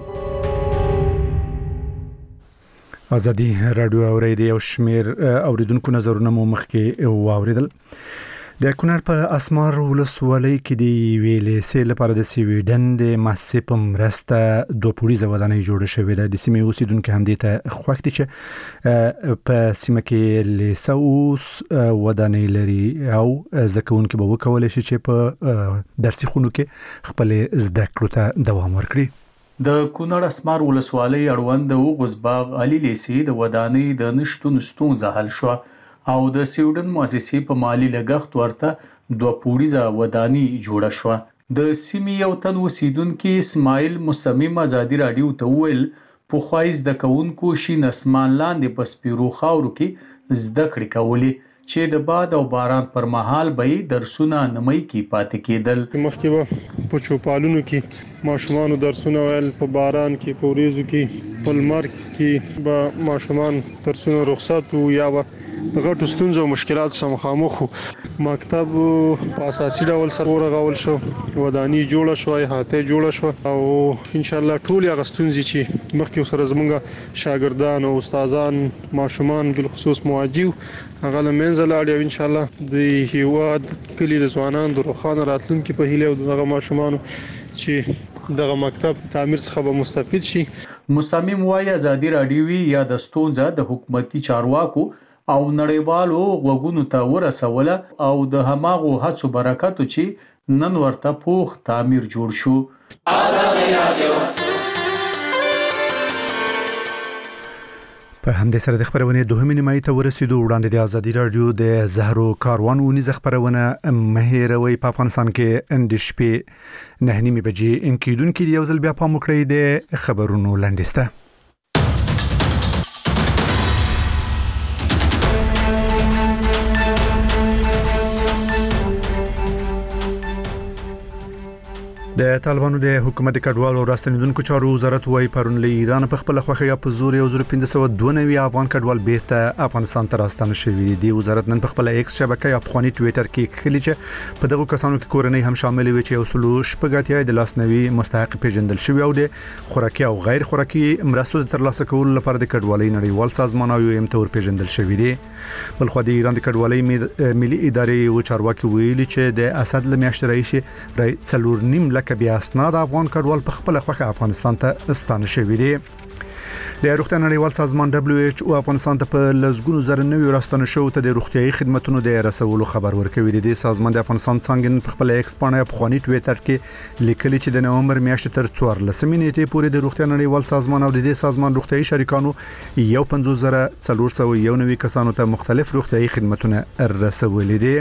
ازادي رادیو اوریدي او شمیر اوریدونکو نظرونه مو مخکې واوریدل. د کونړ په اسمار ولسوالۍ کې د ویلې لپاره د سویډن د مؤسسې په مرسته دوه پوړیزه ودانۍ جوړه شوې ده. د سیمې اوسیدونکو هم دې ته خوښ دي چې په سیمه کې لیسه اوس ودانۍ لري او زده کوونکي به وکولی شي چې په درسي خونو کې خپل زده کړو ته دوام ورکړي. د کونړ اسمار ولسوالۍ اړوند د اوغوزباغ علي لیسې د ودانۍ د نشتون ستونزه حل شوه او د سویډن مؤسسې په مالی لګښت ورته دوه پوړیزه ودانۍ جوړه شوه. د سیمې یو تن اوسیدونکي اسماعیل مصمم ازادي رادیو ته وویل پخوای زده کوونکو شین اسمان لاندې په سپیرو خاورو کې زده کړې کولې چې د باد او باران پر مهال به درسونه نمای کې پاتې کېدل. مخکې به په چوپالونو کې ماشومان درسونه ویل، په باران کې په وریځو کې په لمر کې به ماشومان درسونه رخصت وو یا به د غټو ستونزو او مشکلاتو سره مخامخ وو. مکتب په اساسي ډول سره ورغول شو، ودانۍ جوړه شوه، احاطه جوړه شوه او ان شاء الله ټول هغه ستونزې چې مخکې سره زموږ شاګردان او استادان ماشومان بل خصوص مواجه هغه له منځه لاړ او ان شاء الله د هیواد کلی د ځوانان د روښانه راتلونکي په هیله او دغه ماشومان چې دغه مکتب تعمیر څخه به مستفید شي. مصمم وايي ازادي رادیوي یا د ستونزه د حکومتي چارواکو او نړیوالو غوږونو ته ورسوله او د هماغو هڅو برکتو چې نن ورته پوخ تعمیر جوړ شو. ازادي رادیو په همدې سره د خبرونه دوهمې نیمایي ته ورسېدو. وړاندې د ازادي رادیو د زهرو کاروان ونیزه خبرونه مهیروي په افغانستان کې د شپې نه نیمه بجې انکیدونکو یو ځل بیا په مکړې د خبرونو لاندسته. د طالبانو د حکومت کډوالو او راستنیدونکو چارو وزارت وايي پرون له ایران په خپل خوخه یا په زور یو زر پنځه سوه دوه نوي افغان کډوال بیرته افغانستان ته راستنه شوي دي. وزارت نن په خپل ایکس شبکه یا افغاني ټوئیټر کې خلی چې په دغه کسانو کې کورنۍ هم شامل وي چې اصول شپږاتیا د لاسنوي مستحق پیژندل شوی او د خوراکي او غیر خوراکي مرستو د ترلاسه کولو لپاره د کډوالۍ نړیوال سازمان او یو ام تور پیژندل شوی دي. بل خو د ایران د کډوالۍ ملي ادارې او چارواکي ویلي چې د اسد لمیاشت رئیس رئیس څلور نیم لکه بیا اسناد افغان کډوال په خپل خوخه افغانستان ته ستانه شوی دي. د روغتیا نړیوال سازمان دبليو ایچ او افغانستان ته په لزګونو زر نوي راستنه شو ته د روغتيایي خدماتو د رسولو خبر ورکوي. د سازمان د افغانستان څنګه په خپل ایکس پاڼه په خواني ټوئیټر کې لیکلي چې د نومبر میاشتې تر څوارلسمې نیټې پورې د روغتیا نړیوال سازمان او د دې سازمان روغتيایي شریکانو یو پنځوس زره څلور سوه یو نوي کسانو ته مختلف روغتيایي خدماتونه رسولي دي.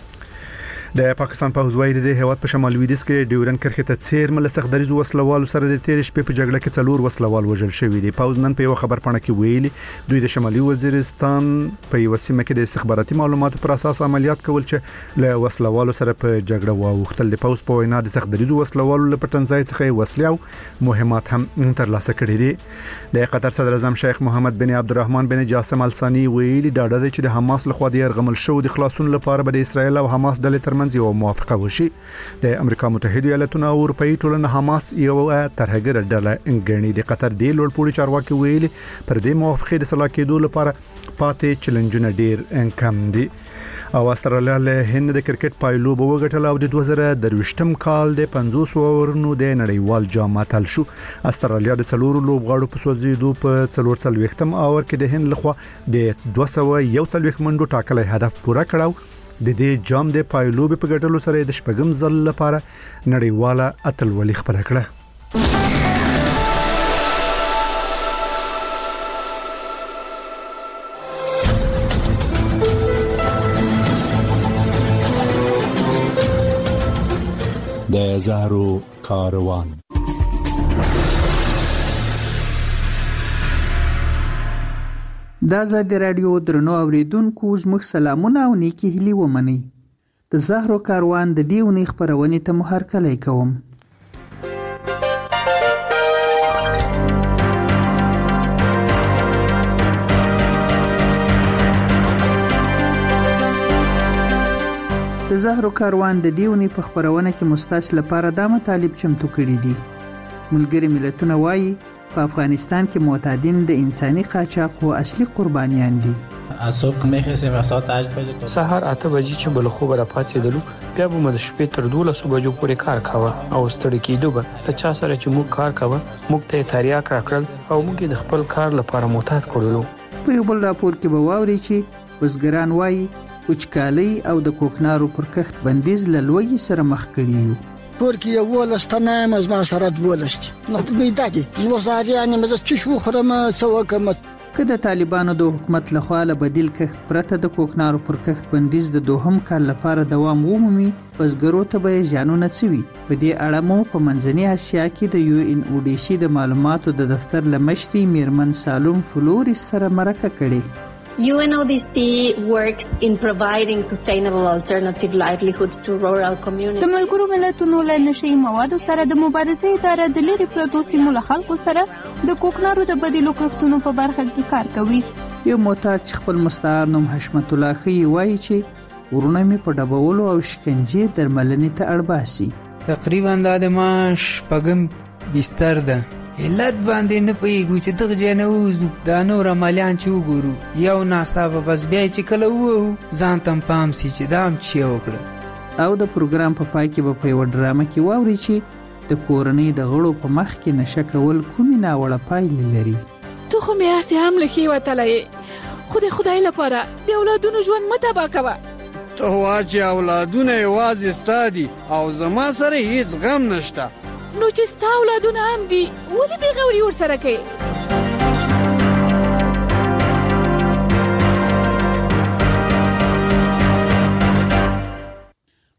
د پاکستان په حوزوي د هیواد په شمال لویدیځ کې ډیورن کرخه ته چیر مل سخدریز وسلوالو سره د تیر شپې په جګړه کې څلور وسلوال وژل شوی دي. پاوز نن په یو خبر پاڼه کې ویلي دوی د شمالي وزیرستان په یو سیمه کې د استخباراتي معلوماتو پر اساس عملیات کول چې له وسلوالو سره په جګړه واوښتل. د پاوز په وینا د سخدریز وسلوالو له پټنځای څخه وسلې او مهمات هم ترلاسه کړي دي. د قطر صدر اعظم شیخ محمد بن عبدالرحمن بن جاسم الثاني ویلي دا د چې د حماس لخوا د يرغمل شو د خلاصون لپاره به د اسرایل او حماس ډلې ترمنځ یو موافقه وشي. د امریکا متحده ایالاتونو او اروپאי ټولنه حماس یو ترهګر ډله انګڼي. د قطر د لوړپوړي چارواکي ویلي پر دې موافقه د صلاح کېدو لپاره پاتې چیلنجونه ډیر کم دي. او استرالیا له هند د کرکټ پایلوب وګټل او د دوه زره درویشتم کال د پنځوس اورونو د نړیوال جام اتل شو. استرالیا د څلورو لوبغاړو په سوځیدو په څلور څلويختم اور کې د هند لخوا د دوه سوه یو څلويخت منډو ټاکلي هدف پوره کړو. د دې جام د پایلوب په ګټلو سره د شپږم ځل لپاره نړیواله اتلولي خپل کړه. د زهرو کاروان. دا زادي رادیو درنو اوریدونکو زموږ سلامونه او نیکی هیلي ومني. د زهرو کاروان د دیونی خبرونه ته محرکلی کوم. د زهرو کاروان د دیونی په خبرونه کې مستاس لپاره د مطالب چمتو کړي دي. ملګری ملتونه وایي په افغانستان کې معتادین د انساني قاچاق او اصلي قربانیان دي. سهار اته بجې چې بل خو را پاتېدلو بیا به مد شپې تر دولسو بجو پورې کار کاوه او ستړي کېدو به د چا سره چې موږ کار کاوه موږ ته تریاک راکړل او موږ د خپل کار لپاره معتاد کړلو. په یو بل راپور کې به واوري چې وزګران وایي وچکالي او د کوکنارو پر کښت بندیز له لوی سره مخ کړي یو. ترکی ولستانه از ما سره ولست نو میدادي نو زاریانه مزه چې شو خرمه سوکم. که د طالبانو د حکومت لخوا له بدیل کښت پرته د کوکنارو پر کښت بندیز د دوهم کال لپاره دوام ومومي بزګرو ته به ځانونه چوي. په دې اړه مو په منځنۍ اسیا کې د یو ان او ډي سي د معلوماتو د دفتر لمشتي میرمن سالوم فلوريس سره مرکه کړې. U N O D C works in providing sustainable alternative livelihoods to rural communities. د ملګرو ملتونو له نشي موادو سره د مبارزې اداره د لری پروتو سیمو له خلکو سره د کوکنارو د بدیلو کښتونو په برخه کې کار کوي. یو معتاد چې خپل مستعار نوم حشمت الله خي وایي چې ورونه می په ډبولو او شکنجې درملنې ته اړباسي. تقریبا د ماش پغم بستر ده علت باندې نه پېږو چې دغه جنوز د نور عملیان چې وګورو یو ناصابه بس بیا چې کله وو ځان تم پام سي چې دام چې وکړه. او د پروګرام په پای کې به په یو ډرامه کې واوري چې د کورنۍ د غړو په مخ کې نشه کول کومې ناوړه پایلې لري. تو خو مې هسې هم لکې وتلی خو د خدای لپاره د اولادونو ژوند مه تباه کوه. ته وا چې اولادونه یوازې ستا دي او زما سره هیڅ غم نشته. نو چې ستا اولادونه هم دي ولې بې غوري ورسره کوي؟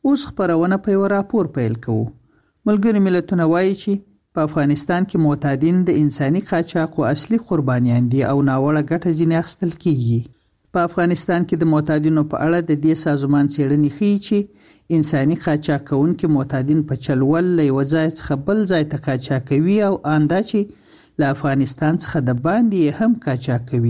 اوس خبرونه په یو راپور پیل کوو. ملګري ملتونه وایي چې په افغانستان کې معتادین د انساني قاچاق او اصلي قربانیان دي او ناوړه ګټه ځینې اخیستل کیږي. په افغانستان کې د معتادینو په اړه د دې سازمان څېړنې ښیي چې انساني قاچاق کوونکي معتادین په چلول له یو ځای څخه بل ځای ته قاچاق کوي او آندا چې له افغانستان څخه د باندې هم قاچاق کوي.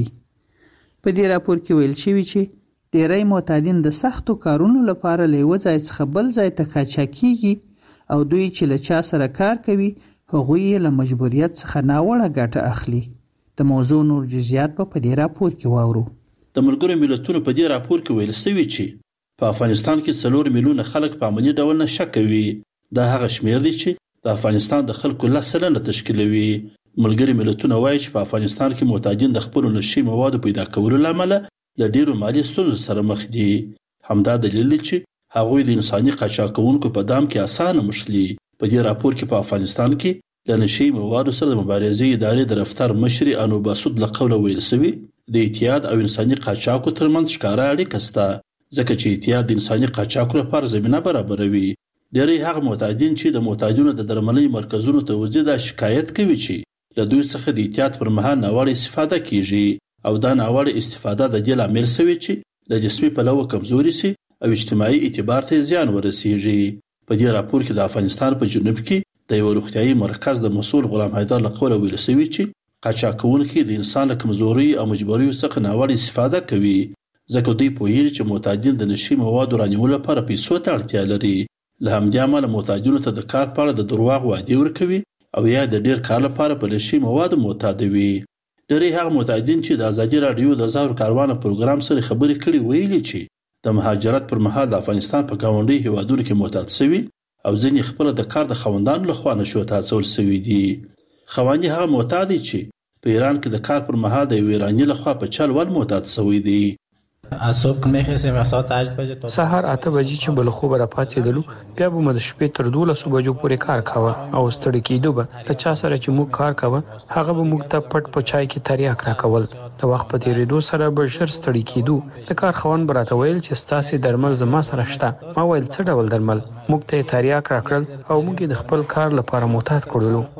په دې راپور کې ویل شوي چې ډېری معتادین د سختو کارونو لپاره له یو ځای څخه بل ځای ته قاچاق کیږي او دوی چې له چا سره کار کوي هغوی یې له مجبوریت څخه ناوړه ګټه اخلي. د موضوع نور جزئیات په دې راپور کې واورو. د ملګرو ملتونو په دې راپور کې ویل شوي چې په افغانستان کې څلور میلیونه خلک په عملي ډول نشه کوي. دا هغه شمیر دی چې د افغانستان د خلکو لس سلنه تشکیلوي. ملګري ملتونه وایي چې په افغانستان کې معتادین د خپلو نشي موادو پیدا کولو له امله له ډېرو مالي ستونزو سره مخ دي. همدا دلیل دی چې هغوی د انساني قاچاق کوونکو په دام کې اسانه مشلي. په دې راپور کې په افغانستان کې له نشي موادو سره د مبارزې ادارې د رفتار مشر انو باسود له قوله ویل شوي د اعتیاد او انساني قاچاقو ترمنځ ښکاره اړیکه شته، ځکه چې اعتیاد د انساني قاچاقو لپاره زمینه برابروي. ډېری هغه معتادین چې د معتادینو د درملنې مرکزونو ته ورځي دا شکایت کوي چې له دوی څخه د اعتیاد پر مهال ناوړه استفاده کیږي او دا ناوړه استفاده د دې لامل شوی چې د جسمي پلوه کمزوري سي او اجتماعي اعتبار ته زیان ورسیږي. په دې راپور کې د افغانستان په جنوب کې د یو روغتیايي مرکز د مسؤل غلام حیدر له قوله ویل شوي چې قاچاق کوونکي د انسان له کمزوري او مجبوریو څخه ناوړه استفاده کوي، ځکه دوی پوهیږي چې معتادین د نشي موادو رانیولو لپاره پیسو ته اړتیا لري. له همدې امله معتادینو ته د کار په اړه د دروغ وعدې ورکوي او یا د ډیر کار لپاره په نشي موادو معتادوي. ډېری هغه معتادین چې د ازادي راډیو د زهرو کاروان پروګرام سره خبرې کړي ویلي چې د مهاجرت پر مهال د افغانستان په ګاونډي هیوادونو کې معتاد شوي او ځینې خپل د کار د خوندانو لخوا نشو ته هڅول شوي دي. خوندي هغه معتاد چې په ایران کې د کار پر مهال د ایرانی لخوا په چل ول معتاد شوی دی. سهار اته بجې چې بل خو را پاتېدلو بیا به مد شپې تر دولسو بجو پورې کار کاوه او ستړي کېدو به د چا سره چې موږ کار کاوه هغه به موږ ته پټ په چای کې تریاک را کول. د وخت په تیریدو سره به ژر ستړي کېدو. د کار خوند به راته ویل چې ستاسې درمل زما سره شته. ما ویل څه ډول درمل؟ موږ ته یې تریاک را کړل او موږ د خپل کار لپاره معتاد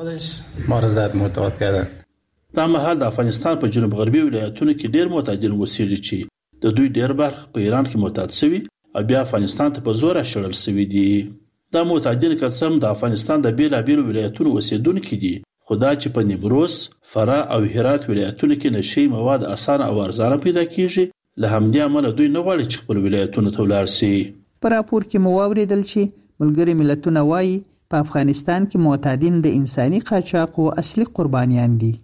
کړلو. دا مهال د افغانستان په جنوب غربي ولایتونو کې ډېر معتادین اوسېږي چې د دوی ډېر برخه په ایران کې معتاد شوي او بیا افغانستان ته په زور شړل شوي دي. دا معتادین که څه هم د افغانستان د بېلابېلو ولایتونو اوسېدونکي دي، خو دا چې په نیمروز، فراه او هرات ولایتونو کې نشي مواد اسانه او ارزانه پیدا کیږي، له همدې امله دوی نه غواړي چې خپل ولایتونو ته ولاړ شي. په راپور کې مو واورېدل چې ملګري ملتونه وایي په افغانستان کې معتادین د انساني قاچاق او اصلي قربانیان دي.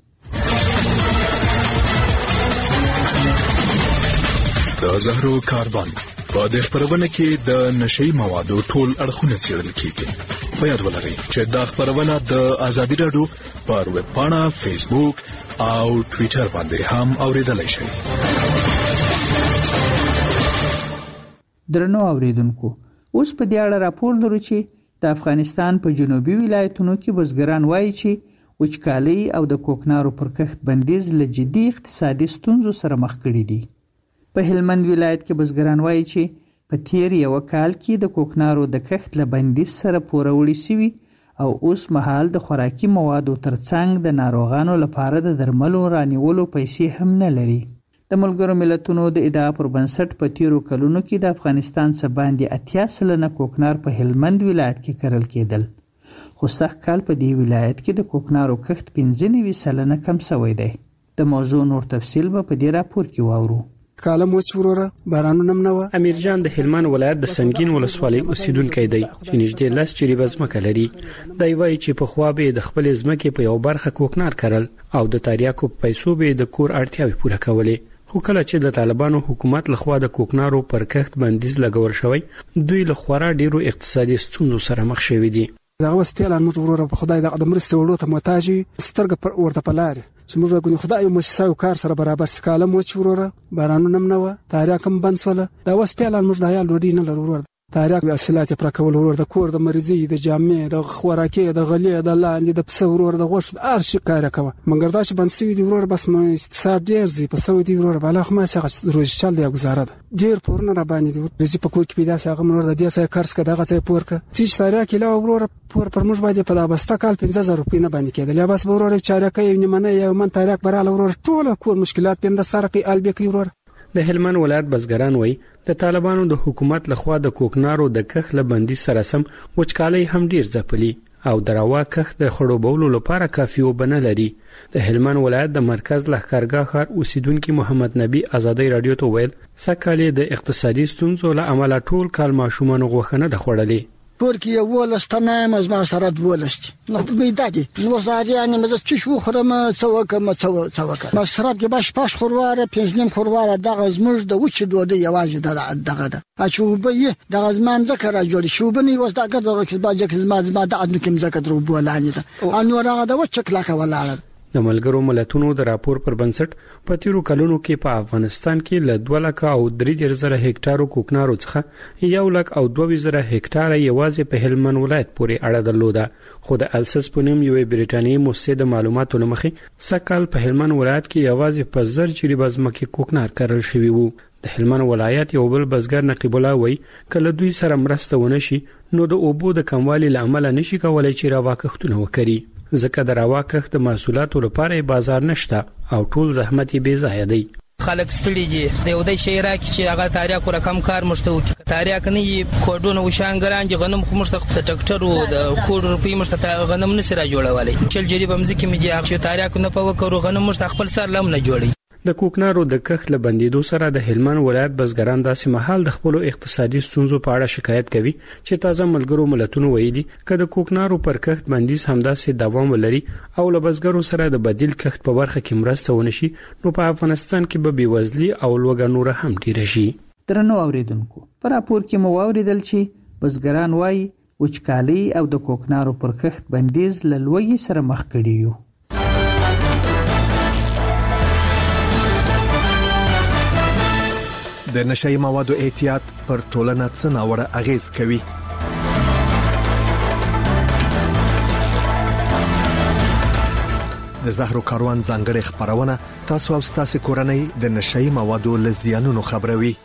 د زهرو کاروان په دې خبرونه کې د نشي موادو ټول اړخونه څېړل کیږي. په یاد ولرئ چې دا خبرونه د ازادي راډیو پر ویب پاڼه، فیسبوک او ټوئیټر باندې هم اوریدلای شئ. درنو اوریدونکو، اوس په دې اړه راپور لرو چې د افغانستان په جنوبي ولایتونو کې بزګران وایي چې وچکالي او د کوکنارو پر کښت بندیز له جدي اقتصادي ستونزو سره مخ کړي دي. په هلمند ولایت کې بزګران وایي چې په تیر یو کال کې د کوکنارو د کښت له بندیز سره پوروړي شوي او اوس مهال د خوراکي موادو ترڅنګ د ناروغانو لپاره د درملو رانیولو پیسې هم نه لري. د ملګرو ملتونو د ادعا پر بنسټ په تیرو کلونو کې د افغانستان څخه باندې اتیا سلنه کوکنار په هلمند ولایت کې کرل کېدل، خو سږ کال په دې ولایت کې د کوکنارو کښت پنځه نوي سلنه کم شوی دی. د موضوع نور تفصیل به په دې راپور کې واورو. کالم وچ وروره بارانونه نه و. امیر جان د هلمند ولایت د سنگین ولسوالۍ اوسیدونکی دی چې نږدې لس جریبه ځمکه لري. دی وایي چې په خوا به د خپل ځمکې په یو برخه کوکنار کرل او د تریاکو په پیسو به د کور اړتیاوې پوره کولې. خو کله چې د طالبانو حکومت لخوا د کوکنارو پر کښت بندیز لګول شوی، دوی له خورا ډیرو اقتصادي ستونزو سره مخ شوي دي. دا اوس پیلان موږ وروره په خدای د مرستې وړو ته محتاج سترګه ورته په لارې چې موږ غوښنه خدای مؤسسه او کار سره برابر سکاله مو چې وروره بارانونه نه و، تاریخ هم بند سول. دا اوس پیلان موږ د یا لوډي نه لرو. تاریخ اصلات پر کول ورور د کور د مریضي د جامع د خوراکي د غلې د لاندې د پسه ورور د غوښ ارش کار کوي مګر دا چې بنسوي دی ورور بس ما استثاب ډیر زی په سوي دی ورور بالا خو ما څنګه روز شل دی گزاره ده ډیر پورنه را باندې دی رزي په کور کې پیدا څنګه مرور د دې څخه کارس کده غځي پور ک تیش تاریخ کله ورور پور پر موږ باندې په لابسته کال پنځه زره روپۍ نه باندې کېدل یا بس ورور چاره کوي نیمه یو من تاریخ براله ورور ټول کور مشکلات پیند سرقي البکی ورور. د هلمند ولایت بزګران وای د طالبانو د حکومت لخوا د کوکنارو د کخ لبندي سره سم وچکالي هم ډیر ځپلي او دروا کخ د خړوبولو لپاره کافي وبنه لري. د هلمند ولایت د مرکز لخرګاه ښار اوسیدونکو محمد نبی ازادي رادیو ته ویل سکهاله د اقتصادي ستونزو له امله ټول کال ماشومان غوښنه د خړلې پور کې یو ولستانه مز ما سره ولست نو په میدادي نو زاریانه مز چې شو خرم څوک ما څوک ما سراب کې باش پاش خورواره پنځنیم خورواره دغه زموږ د وچ دوده یوازې دغه ده اچو به دغه زمان ذکر جوړ شو بني وس دغه دغه چې باجه زما زما د ادم کې ذکر درو بولانی ده انو راغه د وچ کلا کولاله د ملګرو ملتونو د راپور پر بنسټ په تیرو کلونو کې په افغانستان کې له دوه لک او درې زره هکټارو کوکنارو څخه یو لک او دوه زره هکټار یوازې په هلمند ولایت پورې اړه درلوده. خو د السس په نوم یو بریټانیي موسسه د معلوماتو لمخې سکهال په هلمند ولایت کې یوازې په زر چیرې بزمکه کوکنار کرل شوی وو. د هلمند ولایت یو بل بزګر نقیب الله وای کله دوی سره مرسته ونشي نو د اوبو د کموالي لامل نشي کولای چې راواکښتونه وکړي ځکه د راواکښت د محصولاتو لپاره بازار نشته او ټول زحمت یې بې ځایه دی. خلک ستړي دي د یو د شهر کې چې هغه تاریخ رقم کار مشته وکړي تاریخ نه یې کوډونه وشانګران چې غنم خو مشته د ټکټر او د کوډ روپی مشته غنم نه سره جوړولای چل جری بمځ کې مې چې تاریخ نه په وکړو غنم مشته خپل سر لم نه جوړي. د کوکنارو د کخ لبندیدو سره د هلمند ولایت بزګران داسې محل د خپل اقتصادي ستونزو په اړه شکایت کوي چې تازه ملګرو ملتونو ویلي چې د کوکنارو پر کخ بندیز همداسې دوام ولري او له بزګرو سره د بدیل کخ په برخه کې مرسته ونشي نو په افغانستان کې به بیوزلي او لوږه نور هم ډیر شي. درنو اوریدونکو پر راپور کې مو اوریدل چې بزګران وایي وچکالي او د کوکنارو پر کخ بندیز له لوږې سره مخ کړي یو. د نشئی موادو احتیاط پر ټولنه څه ناوړه اغیز کوي. د زهرو کاروان ځانګړي خبرونه تاسو او تاسو کورنۍ د نشئی موادو له زیانونو خبروي.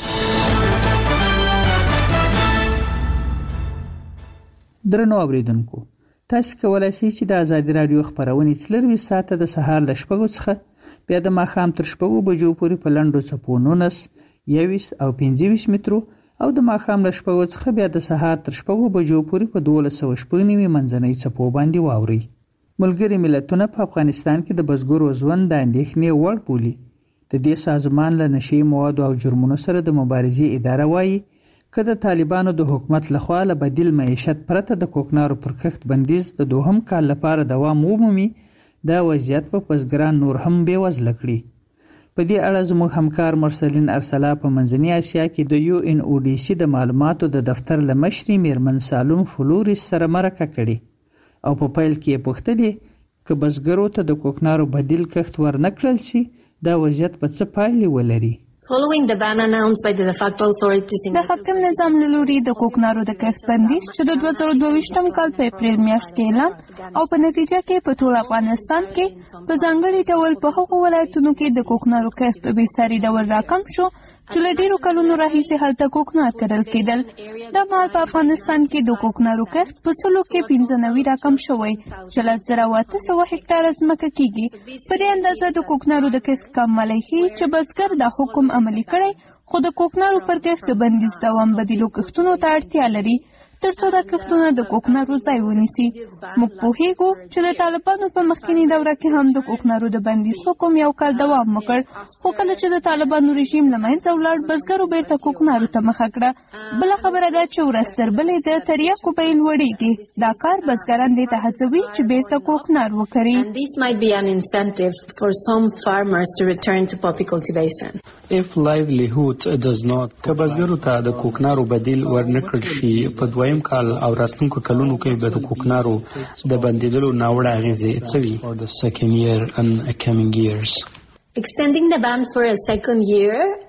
درنو اوریدونکو تاسو کولای شئ چې د ازادي رادیو خبرونه څلور ساعته د سهار ل شپږو څخه بیا د ماښام تر شپږو بجو پورې په لنډو چپو نونس یویس او پنځه مترو او د ماښام له شپږو څخه بیا د سهار تر شپږو بجو پورې په دولس سوه شپږ نوي منځنۍ چپو باندې واوري. ملګري ملتونه په افغانستان کې د بزګرو ژوند د اندېښنې وړ بولي. د دې سازمان له نشئی موادو او جرمونو سره د مبارزې اداره وایي که د طالبانو د حکومت لخوا له بدیل معیشت پرته د کوکنارو پر کښت بندیز د دوهم کال لپاره دوام ومومي دا وضعیت په بزګران نور هم بېوزله کړي. په دې اړه زموږ همکار مرسلین ارسلا په منځنۍ اسیا کې د یو ان او ډي سي د معلوماتو د دفتر له مشرې میرمن سالون فلوریس سره مرکه کړې او په پیل کې یې پوښتلې که بزګرو ته د کوکنارو بدیل کښت ورنه کړل شي دا وضعیت به څه پایلې ولري. Following the ban announced by the de facto authorities in د حاکم نظام له لوري د کوکنارو د کښت بندیز چې د دوه زره دوه ویشتم کال په اپریل میاشت کې اعلان او په نتیجه کې په ټول افغانستان کې په ځانګړي ډول په هغو ولایتونو کې د کوکنارو کښت په بېساري ډول راکم شو چې له ډېرو کلونو راهیسې هلته کوکنار کرل کېدل. دا مهال په افغانستان کې د کوکنارو کښت په سلو کې پنځه نوي راکم شوی چې لس زره او اته سوه هکټاره ځمکه کېږي. په دې اندازه د کوکنارو د کښت کموالی ښیي چې بزګر دا حکم عملي کړی خو د کوکنارو پر کښت د بندیز دوام بدیلو کښتونو ته اړتیا لري ترڅو دا کښتونه د کوکنارو ځای ونیسي. موږ پوهیږو چې د طالبانو په مخکینی دوره کې هم د کوکنارو د بندیز حکم یو کال دوام وکړ خو کله چې د طالبانو رژیم له منځه ولاړ بزګرو بیرته کوکنارو ته مخه کړه. بله خبره ده چې ورځ تر بلې د تریاکو بیې لوړېږي. دا کار بزګران دې ته هڅوي چې بیرته کوکنار وکړي. And this might be an incentive for some farmers to return to poppy cultivation. If livelihood does not که بزګرو ته د کوکنارو بدیل ورنکړل شي په دویم کال او راتلونکو کلونو کې به د کوکنارو د بندیدلو ناوړه اغیزې څه وي for the second year and coming years. Extending the ban for a second year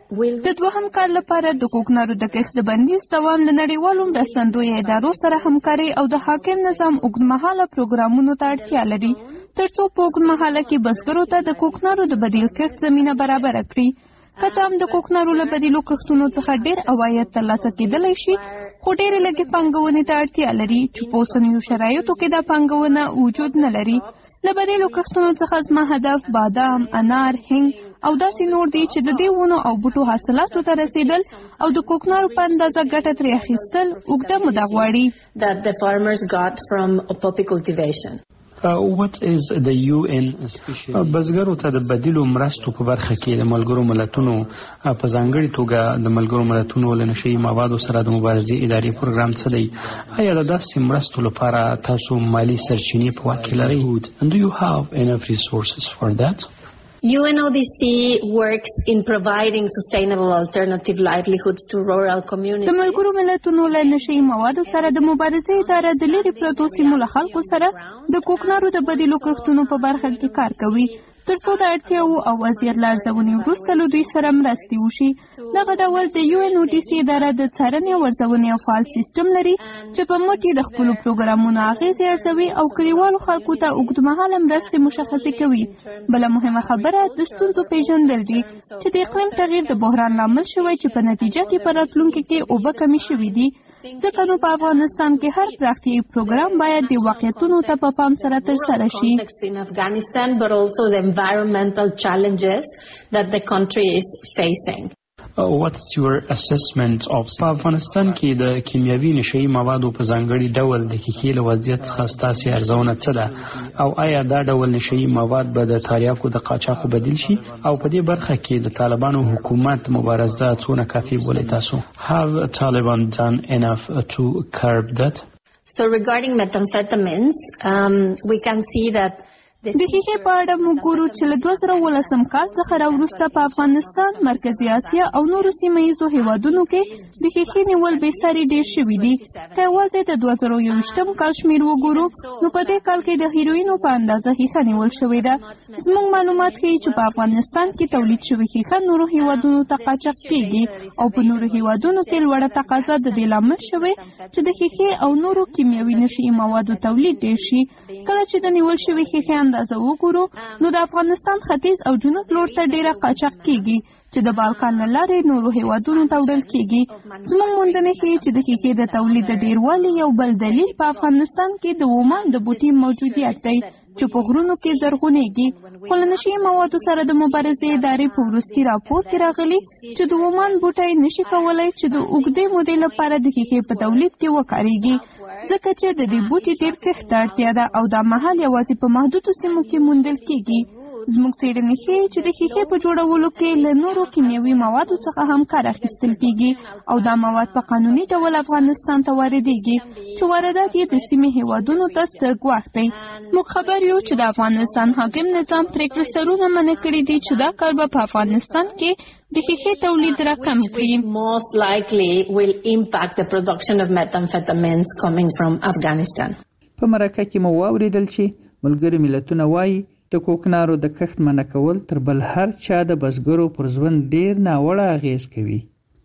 د دوهم کال لپاره د کوکنارو د کښت د بندیز دوام له نړیوالو مرستندویه ادارو سره همکاري او د حاکم نظام اوږدمهاله پروګرامونو ته اړتیا لري ترڅو په اوږدمهاله کې بزګرو ته د کوکنارو د بدیل کښت زمینه برابره کړي که څه هم د کوکنارو له بدیلو کښتونو څخه ډېر عواید ترلاسه کېدلی شي خو ډېرې لږې پانګونې ته اړتیا لري چې په اوسنیو شرایطو کې دا پانګونه وجود نه لري له بدیلو کښتونو څخه زما هدف بادام انار هنګ او داسې نور دي چې د دې ونو او بوټو حاصلاتو ته رسیدل او د کوکنارو په اندازه ګټه ترې اخیستل اوږده موده غواړي that the farmers got from poppy cultivation. Uh, what is the U N especially بزګرو ته د بدیلو مرستو په برخه کې د ملګرو ملتونو په ځانګړي توګه د ملګرو ملتونو له نشي موادو سره د مبارزې ادارې پروګرام څه دی آیا د داسې مرستو لپاره تاسو مالی سرچینې په واک کې لرئ and do you have enough resources for that U N O D C works in providing sustainable alternative livelihoods to rural communities. د ملګرو ملتونو له نشي موادو سره د مبارزې اداره د لرې پرتو سیمو له خلکو سره د کوکنارو د بدیلو کښتونو په برخه کې کار کوي ترڅو د اړتیاو او وضعیت لارښوونې وروسته له دوی سره مرستې وشي دغه ډول د یو ان او ډي سي اداره د څارنې او ارزونې او فعال سیستم لري چې په مټ یې د خپلو پروګرامونو اغېزې ارزوي او کلیوالو خلکو ته اوږدمهاله مرستې مشخصې کوي بله مهمه خبره د ستونزو پیژندل دي چې د اقلیم تغییر د بحران لامل شوی چې په نتیجه کې په راتلونکي کې اوبه کمې شوي دي ځکه نو په افغانستان کې هر پراختیایي پروګرام باید د واقعیتونو ته په پام سره ترسره شي in Afghanistan but also the environmental challenges that the country is facing. Uh, what's your assessment of په افغانستان کې د کیمیاوي نشي موادو په ځانګړي ډول د حقیقي له وضعیت څخه ستاسو ارزونه څه ده او آیا دا ډول نشي مواد به د تاریاکو د قاچاقو بدیل شي او په دې برخه کې د طالبانو حکومت مبارزه څونه کافي بولي تاسو have Taliban done enough to curb that So regarding methamphetamines um, we can see that د ښیښې په اړه موږ ګورو چې له دوه زره اوولسم کال څخه راوروسته په افغانستان مرکزي اسیا او نورو سیمه ییزو هیوادونو کې د ښیښې نیول بې ساري ډېر شوي دي که یوازې د دوه زره یوویشتم کال شمېر وګورو نو په دې کال کې د هیروینو په اندازه ښیښه نیول شوې ده زموږ معلومات ښیي چې په افغانستان کې تولید شوې ښیښه نورو هیوادونو ته قاچاق کېږي او په نورو هیوادونو کې لوړه تقاضا د دې لامل شوې چې د ښیښې او نورو کیمیاوي نشي موادو تولید ډېر شي کله چې د نیول شوې ښیښې اندازه وګورو نو د افغانستان ختیځ او جنوب لور ته ډیره قاچاق کیږي چې د بالکان له لارې نورو هیوادونو ته وړل کیږي زموږ موندنې ښیي چې د ښیښې د تولید د ډیروالي یو بل دلیل په افغانستان کې د ومان د بوټي موجودیت دی چې په غرونو کې زرغونېږي خو له نشي موادو سره د مبارزې ادارې په وروستي راپور کې راغلي چې د ومان بوټی نشي کولی چې د اوږدې مودې لپاره د ښیښې په تولید کې وکاریږي ځکه چې د دې بوټي ډېر کښت ته اړتیا ده او دا مهال یوازې په محدودو سیمو کې موندل کیږي زموږ څېړنې ښیي چې د ښیښې په جوړولو کې له نورو کیمیاوي موادو څخه هم کار اخیستل کیږي او دا مواد په قانوني ډول افغانستان ته واردېږي چې واردات یې د سیمې هیوادونو ته ستر ګواښ دی موږ خبر یو چې د افغانستان حاکم نظام پرېکړه سرونه منع کړي دي چې دا کار به په افغانستان کې د ښیښې تولید راکم کړي most likely will impact the production of methamphetamines coming from Afghanistan په مرکه کې مو واوریدل چې ملګري ملتونه وایي د کوکنارو د کښت منع کول تر بل هر چا د بزګرو پر ژوند ډیر ناوړه اغیز کوي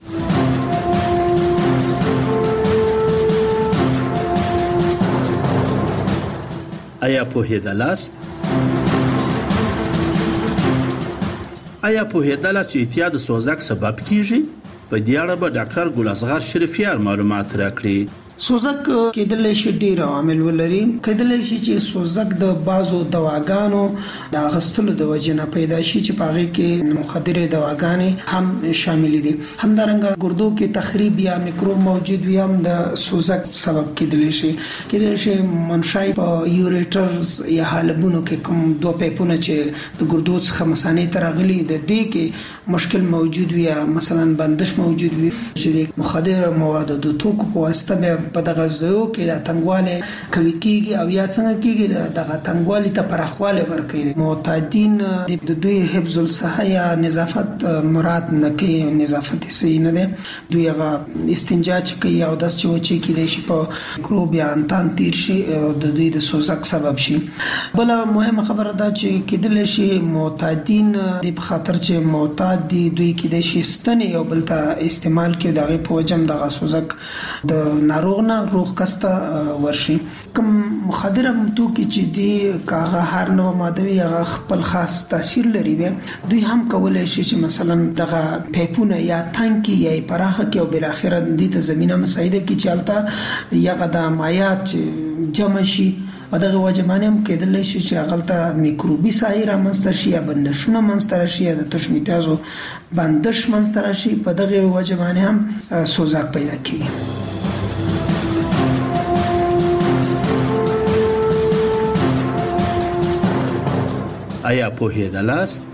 آیا پوهیدلاست آیا پوهیدلاست چې اتیا د سوزک سبب کیږي په دې اړه به ډاکټر ګل اصغر شریفیار معلومات راکړي سوزک کېدل شي ډیر عوامل ولري کېدل شي چې سوزک د بازو دواګانو د غستلو د وجې نه پیدا شي چې پاغه کې مخدره دواګانې هم شامل دي همدارنګه ګردو کې تخریب یا میکروب موجود وي هم د سوزک سبب کېدل شي کېدل شي منشای په یوریټرز یا حالبونو کې کوم دوه پیپونه چې د ګردو څخه مثانې ته راغلي د دې کې مشکل موجود وي یا مثلا بندش موجود وي چې د مخدره موادو د توکو په واسطه په دغه ځایو کې د تنګواله کوي کیږي او یا څنګه کیږي دغه تنګواله ته پراخواله ورکړي. معتادین د دوی حفظ الصحه یا نظافت مراد نه کوي، نظافت صحیح نه ده. دوی هغه استنجا کوي او داس چې وچی کې د شي په میکروب یا انتان تیر شي د دوی د سوزک سبب شي. بل مهمه خبره ده چې کېدل شي معتادین د خاطر چې معتاد دي دوی کې د شي ستنې یو بل ته استعمال کوي دغه په وجم دغه سوزک د ناروغ نه روغ کسته ورشي. کوم مخدر توکي چې دی کاغه هر نو ماده هغه خپل خاص تاثیر لري. دوی هم کولای شي چې مثلا دغه پیپونه یا ټانکی یا پراخه کې او بل اخر د دې زمينه مساعده کې چلتا یا غدا مایات جمع شي او دغه وجمانه هم کېدل شي چې غلطه میکروبي سایر منستر شي یا بندشونه منستر شي یا د تشمیتازو بندش منستر شي. په دغه وجمانه هم سوزاک پیدا کیږي. آیا پوهیدلاست؟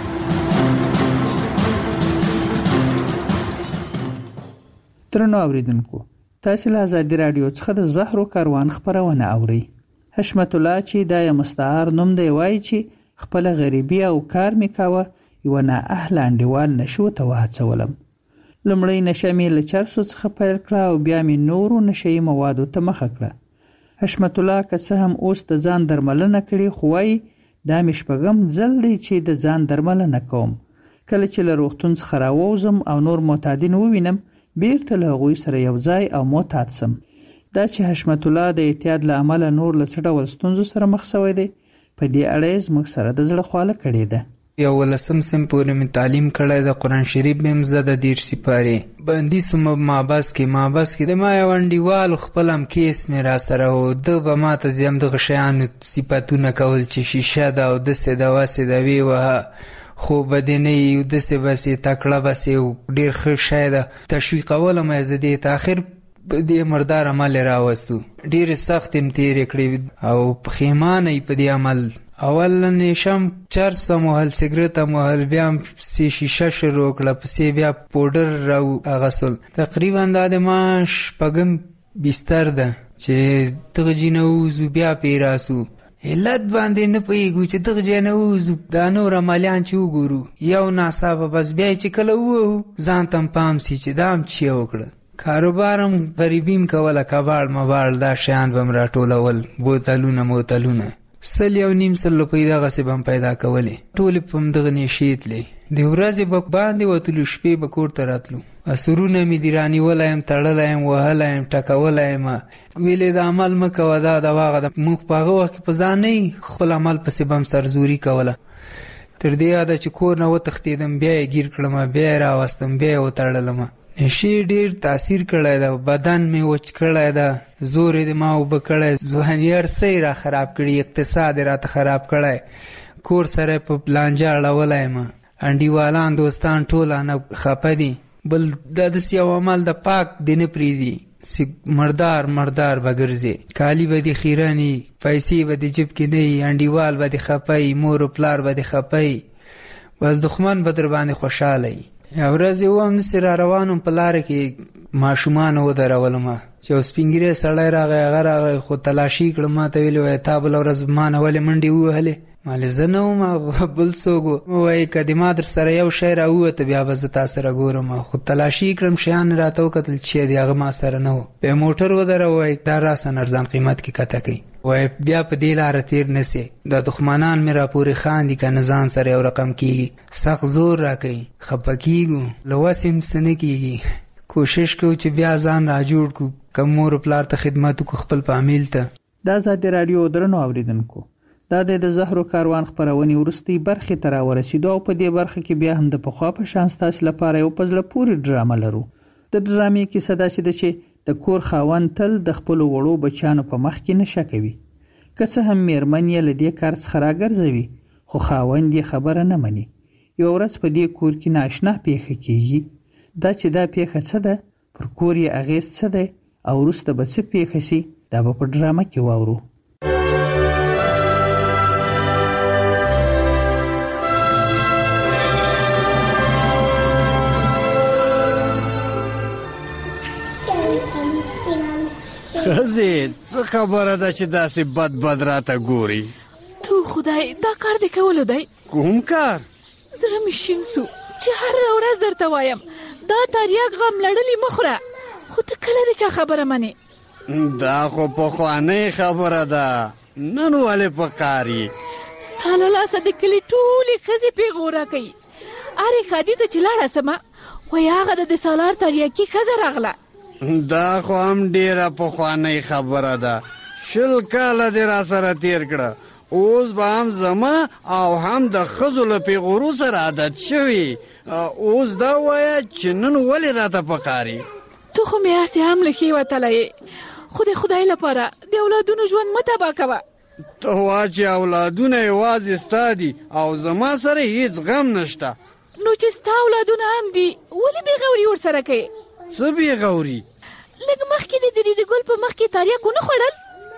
ترنو اوریدونکو، تاسو له آزادي رادیو څخه د زهرو کاروان خبرونه اورئ. حشمت الله چې د مستعار نوم دی وایي چې خپل غریبي او کار میکاوه یو نه اهل انډیوال نشو ته واچولم. لمړی نشه مې له چرسو څخه پیل کړه او بیا مې نورو نشهیي موادو ته مخه کړه. حشمت الله که څه هم اوس د ځان درملنه کړي خو وایي دا مې شپږم ځل دی چې د ځان درملنه کوم. کله چې له روغتون څخه راووځم او نور معتادین ووینم بیرته له هغوی سره یو ځای او معتاد سم. دا چې حشمت الله د اعتیاد له امله نور له څه ډول ستونزو سره مخ شوی دی په دې اړه یې زموږ سره د زړه خواله کړې ده. یولسم سم پورې مې تعلیم کړی د قرآن شریف مې هم زده دېرش سپارې بندي سوم مابس کې مابس کې د ما یو انډیوال خپل هم کیس مې را سره و ده به ما ته د همدغه شیانو صفتونه کول چې شیشه ده او داسې ده واسې ده ویې وهه خو به دې نه یي داسې بسې تکړه بسې ډېر ښه شی ده تشویقولم یې زه دې ته اخر دې مردار عمل یې راوستو. ډېرې سخت یې تېرې کړې او پښیمانه یې په دې عمل. اول نیشم چرس موهل سیګریټ موهل بیا سی شیشه شروع کړه پسې بیا پودر راو اغسل. تقریبا دا د ما شپږم بستر ده چې دغه جینه ووځو بیا پې راسو. علت باندې نه پوهېږو چې دغه ځای نه ووځو دا نور عملیان چې وګورو یو ناڅاپه بس بیا چې کله ووهو ځان ته هم پام سي چې دا هم چې وکړه. کاروبار هم غریبي م کوله کباړ مباړ دا شیان به م راټولول بوتلونه موتلونه سل یو نیم سل روپۍ دغسې به م پیدا کولې ټولې په همدغه نېشې تلې. د ورځې به باندې وتلو شپې به کور ته راتلو. اسرونه مې دې رانیولی یم تړلی یم وهلی یم ټکولی یم ویلې د عمل مه کوه دا د واغه ده. موږ په هغه وخت کې په ځان نه خپل عمل پسې به م سرزوري کوله. تر دې یاده چې کور نه وتښتېدم بیا یې ګیر کړم بیا یې راوستم بیا یې وتړلم. نشي ډیر تاثیر کړی ده بدن مې وچ کړی ده زور یې د ما اوبه کړی ځواني هر څه یې را خراب کړي اقتصاد یې راته خراب کړی کور سره په لانجه اړولی یم انډیوالان دوستان ټوله خفه دي. بل دا داسې یو عمل د پاک دې نه پرېږدي مردار مردار به ګرځې کالي به دې خیرني پیسې به دې جب کې نه وي انډیوال به دې خفه وي مور و پلار به دې خفه وي بس دښمن به در باندې خوشحاله وي. یو ورځ یو هم داسې را روان په لاره کې ماشومان ودرولم چې یو سپین ږیری سړی راغی هغه راغی خو تلاشي کړم ما ته ویلې وایي تا بله ورځ ما نه ولې منډې ووهلې مالې زه نه وم بل څوک و وایي که د ما در سره یو شی راووته بیا به زه تا سره ګورم خو تلاشي کړم شیان راته وکتل چې دی هغه ما سره نه و. بیا موټر ودروه وایي دا راسه ارزان قیمت کې کته کوي وایي بیا په دې لاره تیر نه سې دا دښمنان مې راپورې خاندي که نه ځان سره یو رقم کېږي سخت زور را کوي خفه کېږو له وس یې څه نه کېږي. کوشش کوو چې بیا ځان را جوړ کړو که مور و پلار ته خدمت وکړو خپل فامیل ته. دا ازادي راډیو درنو اوریدونکو دا د زهرو کاروان خپرونې وروستۍ برخې ته راورسېدو او په دې برخه کې بیا هم د پخوا په شان ستاسو لپاره یو په زړه پورې ډرامه لرو. د ډرامې کیسه داسې ده چې د کور خاوند تل د خپلو وړو بچیانو په مخ کې نشه کوي. که څه هم میرمن یې له دې کار څخه راګرځوي خو خاوند یې خبره نه مني. یوه ورځ په دې کور کې نااشنا پیښه کېږي. دا چې دا پیښه څه ده پر کور یې اغېز څه دی او وروسته به څه پیښه سي دا به په ډرامه کې واورو. خزه څه خبره ده چې داسې بد بد راته ګوري؟ تو خدای دا کار دې کولو دی؟ کوم کار؟ زړه مې شین سو چې هر ورځ درته وایم دا تریاک غم لړلې مخوره، خو ته کله د چا خبره منې؟ دا خو پخوانۍ خبره ده، نن ولې په قاري؟ ستا له لاسه د کلي ټولې ښځې پیغوره کوي. ارې ښادي ته چې لاړه سمه وایي هغه د د سالار تریاکي ښځه راغله. دا خو هم ډېره پخوانۍ خبره ده، شل کاله دې را سره تېر کړه، اوس به هم زما او هم د ښځو له پیغورو سره عادت شوي. اوس دا وایه چې نن ولې راته په قاري؟ تو خو مې هسې هم له ښې وتلی، خو د خدای لپاره د اولادونو ژوند مه تباه کوه. ته وا چې اولادونه یوازې ستا دي او زما سره هیڅ غم نشته. نو چې ستا اولادونه هم دي ولې بېغوري ورسره کوې؟ څه بېغوري؟ لږ مخکې د درې د ګل په مخ کې تریاک ونه خوړل؟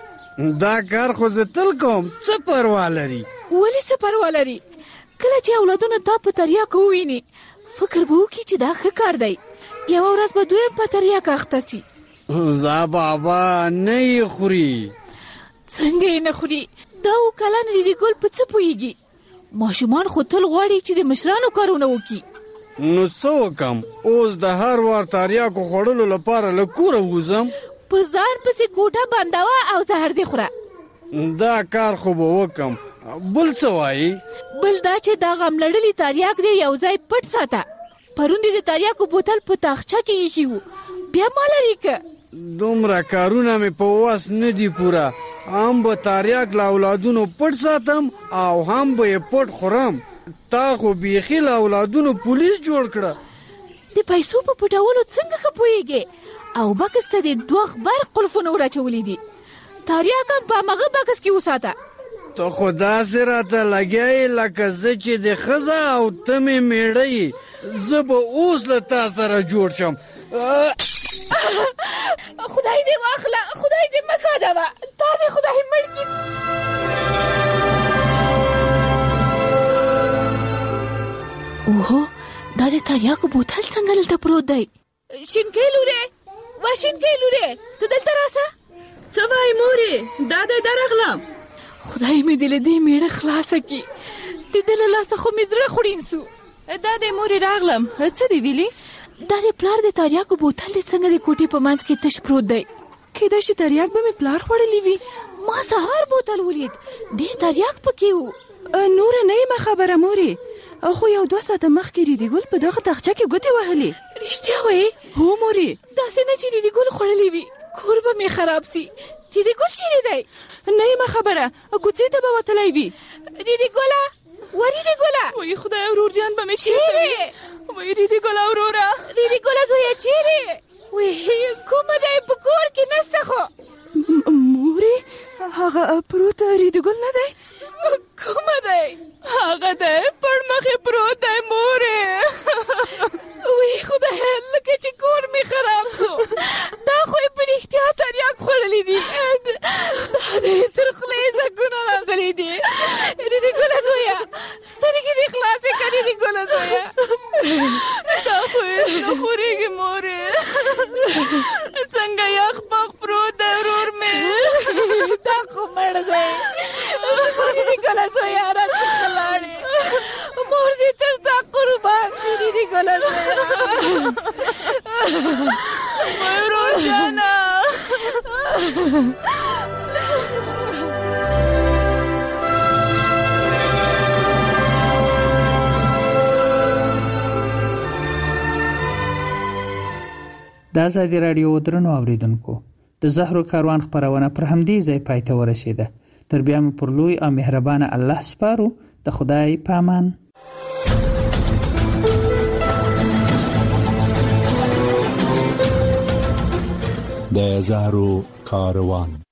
دا کار خو زه تل کوم، څه پروا لري؟ ولې څه پروا لري؟ کله چې اولادونه تا په تریاکو وویني فکر به وکړي چې دا ښه کار دی، یوه ورځ به دوی هم په تریاک اخته سي. زه بابا نه یې خوري. څنګه یې نه خوري؟ دا اووه کلن ریډي ګل په څه پوهېږي؟ ماشومان خو تل غواړي چې د مشرانو کارونه وکړي. نو څه وکم؟ اوس د هر وار تریاکو خوړلو لپاره له کوره ووځم؟ په ځان پسې کوټه بندوه او زهر دې خوره. دا کار خو به وکم. بل څه وایي؟ بل دا چې دا غم لړلي تریاک دې یو ځای پټ ساته. پرون دې د تریاکو بوتل په تاخچه کې ایښي وو، بیا ما لرې که. دومره کارونه مې په وس نه دي پوره، هم به تریاک له اولادونو پټ ساتم او هم به یې پټ خورم. تا خو بیخي له اولادونو پولیس جوړ کړه. د پیسو په پټولو څنګه ښه پوهېږې؟ او بکس ته دې دوه غبر قلفونه وراچولي دي، تریاک هم په همغه بکس کې وساته. ته خو داسې راته لګیا یې لکه زه چې د ښځه او ته مې مېړه یې. زه به اوس له تا سره جوړ شم. خدای دې واخله، خدای دې مه ښادوه، تا دې خدای مړ کړي. اوهو دا د تریاکو بوتل څنګه دلته پروت دی؟ شینکۍ لورې، وا شینکۍ لورې، ته دلته راسه. څه وایې مورې؟ دا دی درغلم. خدای مې دې له دې میړه خلاصه کړي، د ده له لاسه خو مې زړه خوړین سو. دا دی مورې راغلم، څه دې ویلي؟ دا د پلار د تریاکو بوتل دې څنګه د کوټې په منځ کې تش پروت دی؟ کیدای شي تریاک به مې پلار خوړلی وي. ما سهار بوتل ولید، ډېر تریاک پکې و. نوره نه یم خبره مورې، خو یو دوه ساعته مخکې ریډي ګل په دغه تاخچه کې ګوتې وهلې. رښتیا وایې؟ هو مورې. داسې نه چې ریډي ګل خوړلی وي، کور به مې خراب سي. ریډي ګل چیرې دی؟ نه یم خبره، کوڅې ته به وتلی وي. ریډي ګله، و ریډي ګله، وایي خدای ورور جان به مې چیرې؟ وایي ریډي ګله وروره، ریډي ګله زویه چیرې؟ وایي کومه دی؟ په کور کې نسته خو. مورې هغه پروت ریډي ګل نه دی؟ کومه دی؟ هغه دی پړ مخې پروت دی مورې. وی خدای لکه چې کور مې خراب سو، دا خو یې په رښتیا تریاک خوړلی دي. دا دی تر خولې زګونه راغلي دي. ریډي ګله زویه سترګې دې خلاصې کړه ریډي ګله زویه. دا خو هېڅ نه خورېږي مورې، څنګه یخ پخ پروت دی ورور مې. دا خو مړ دی. ریډي ګله زویه راڅخه لاړې، مور دې تر تا قربان سي ریډي ګله زویه. ورور جانه د ازادي راډیو درنو اوریدونکو، د زهرو کاروان خبرونه پر همدې ځای پای ته ورسیده. تر بیا مو پر لوی او مهربانه الله سپارو. د خدای په امان. د زهرو کاروان.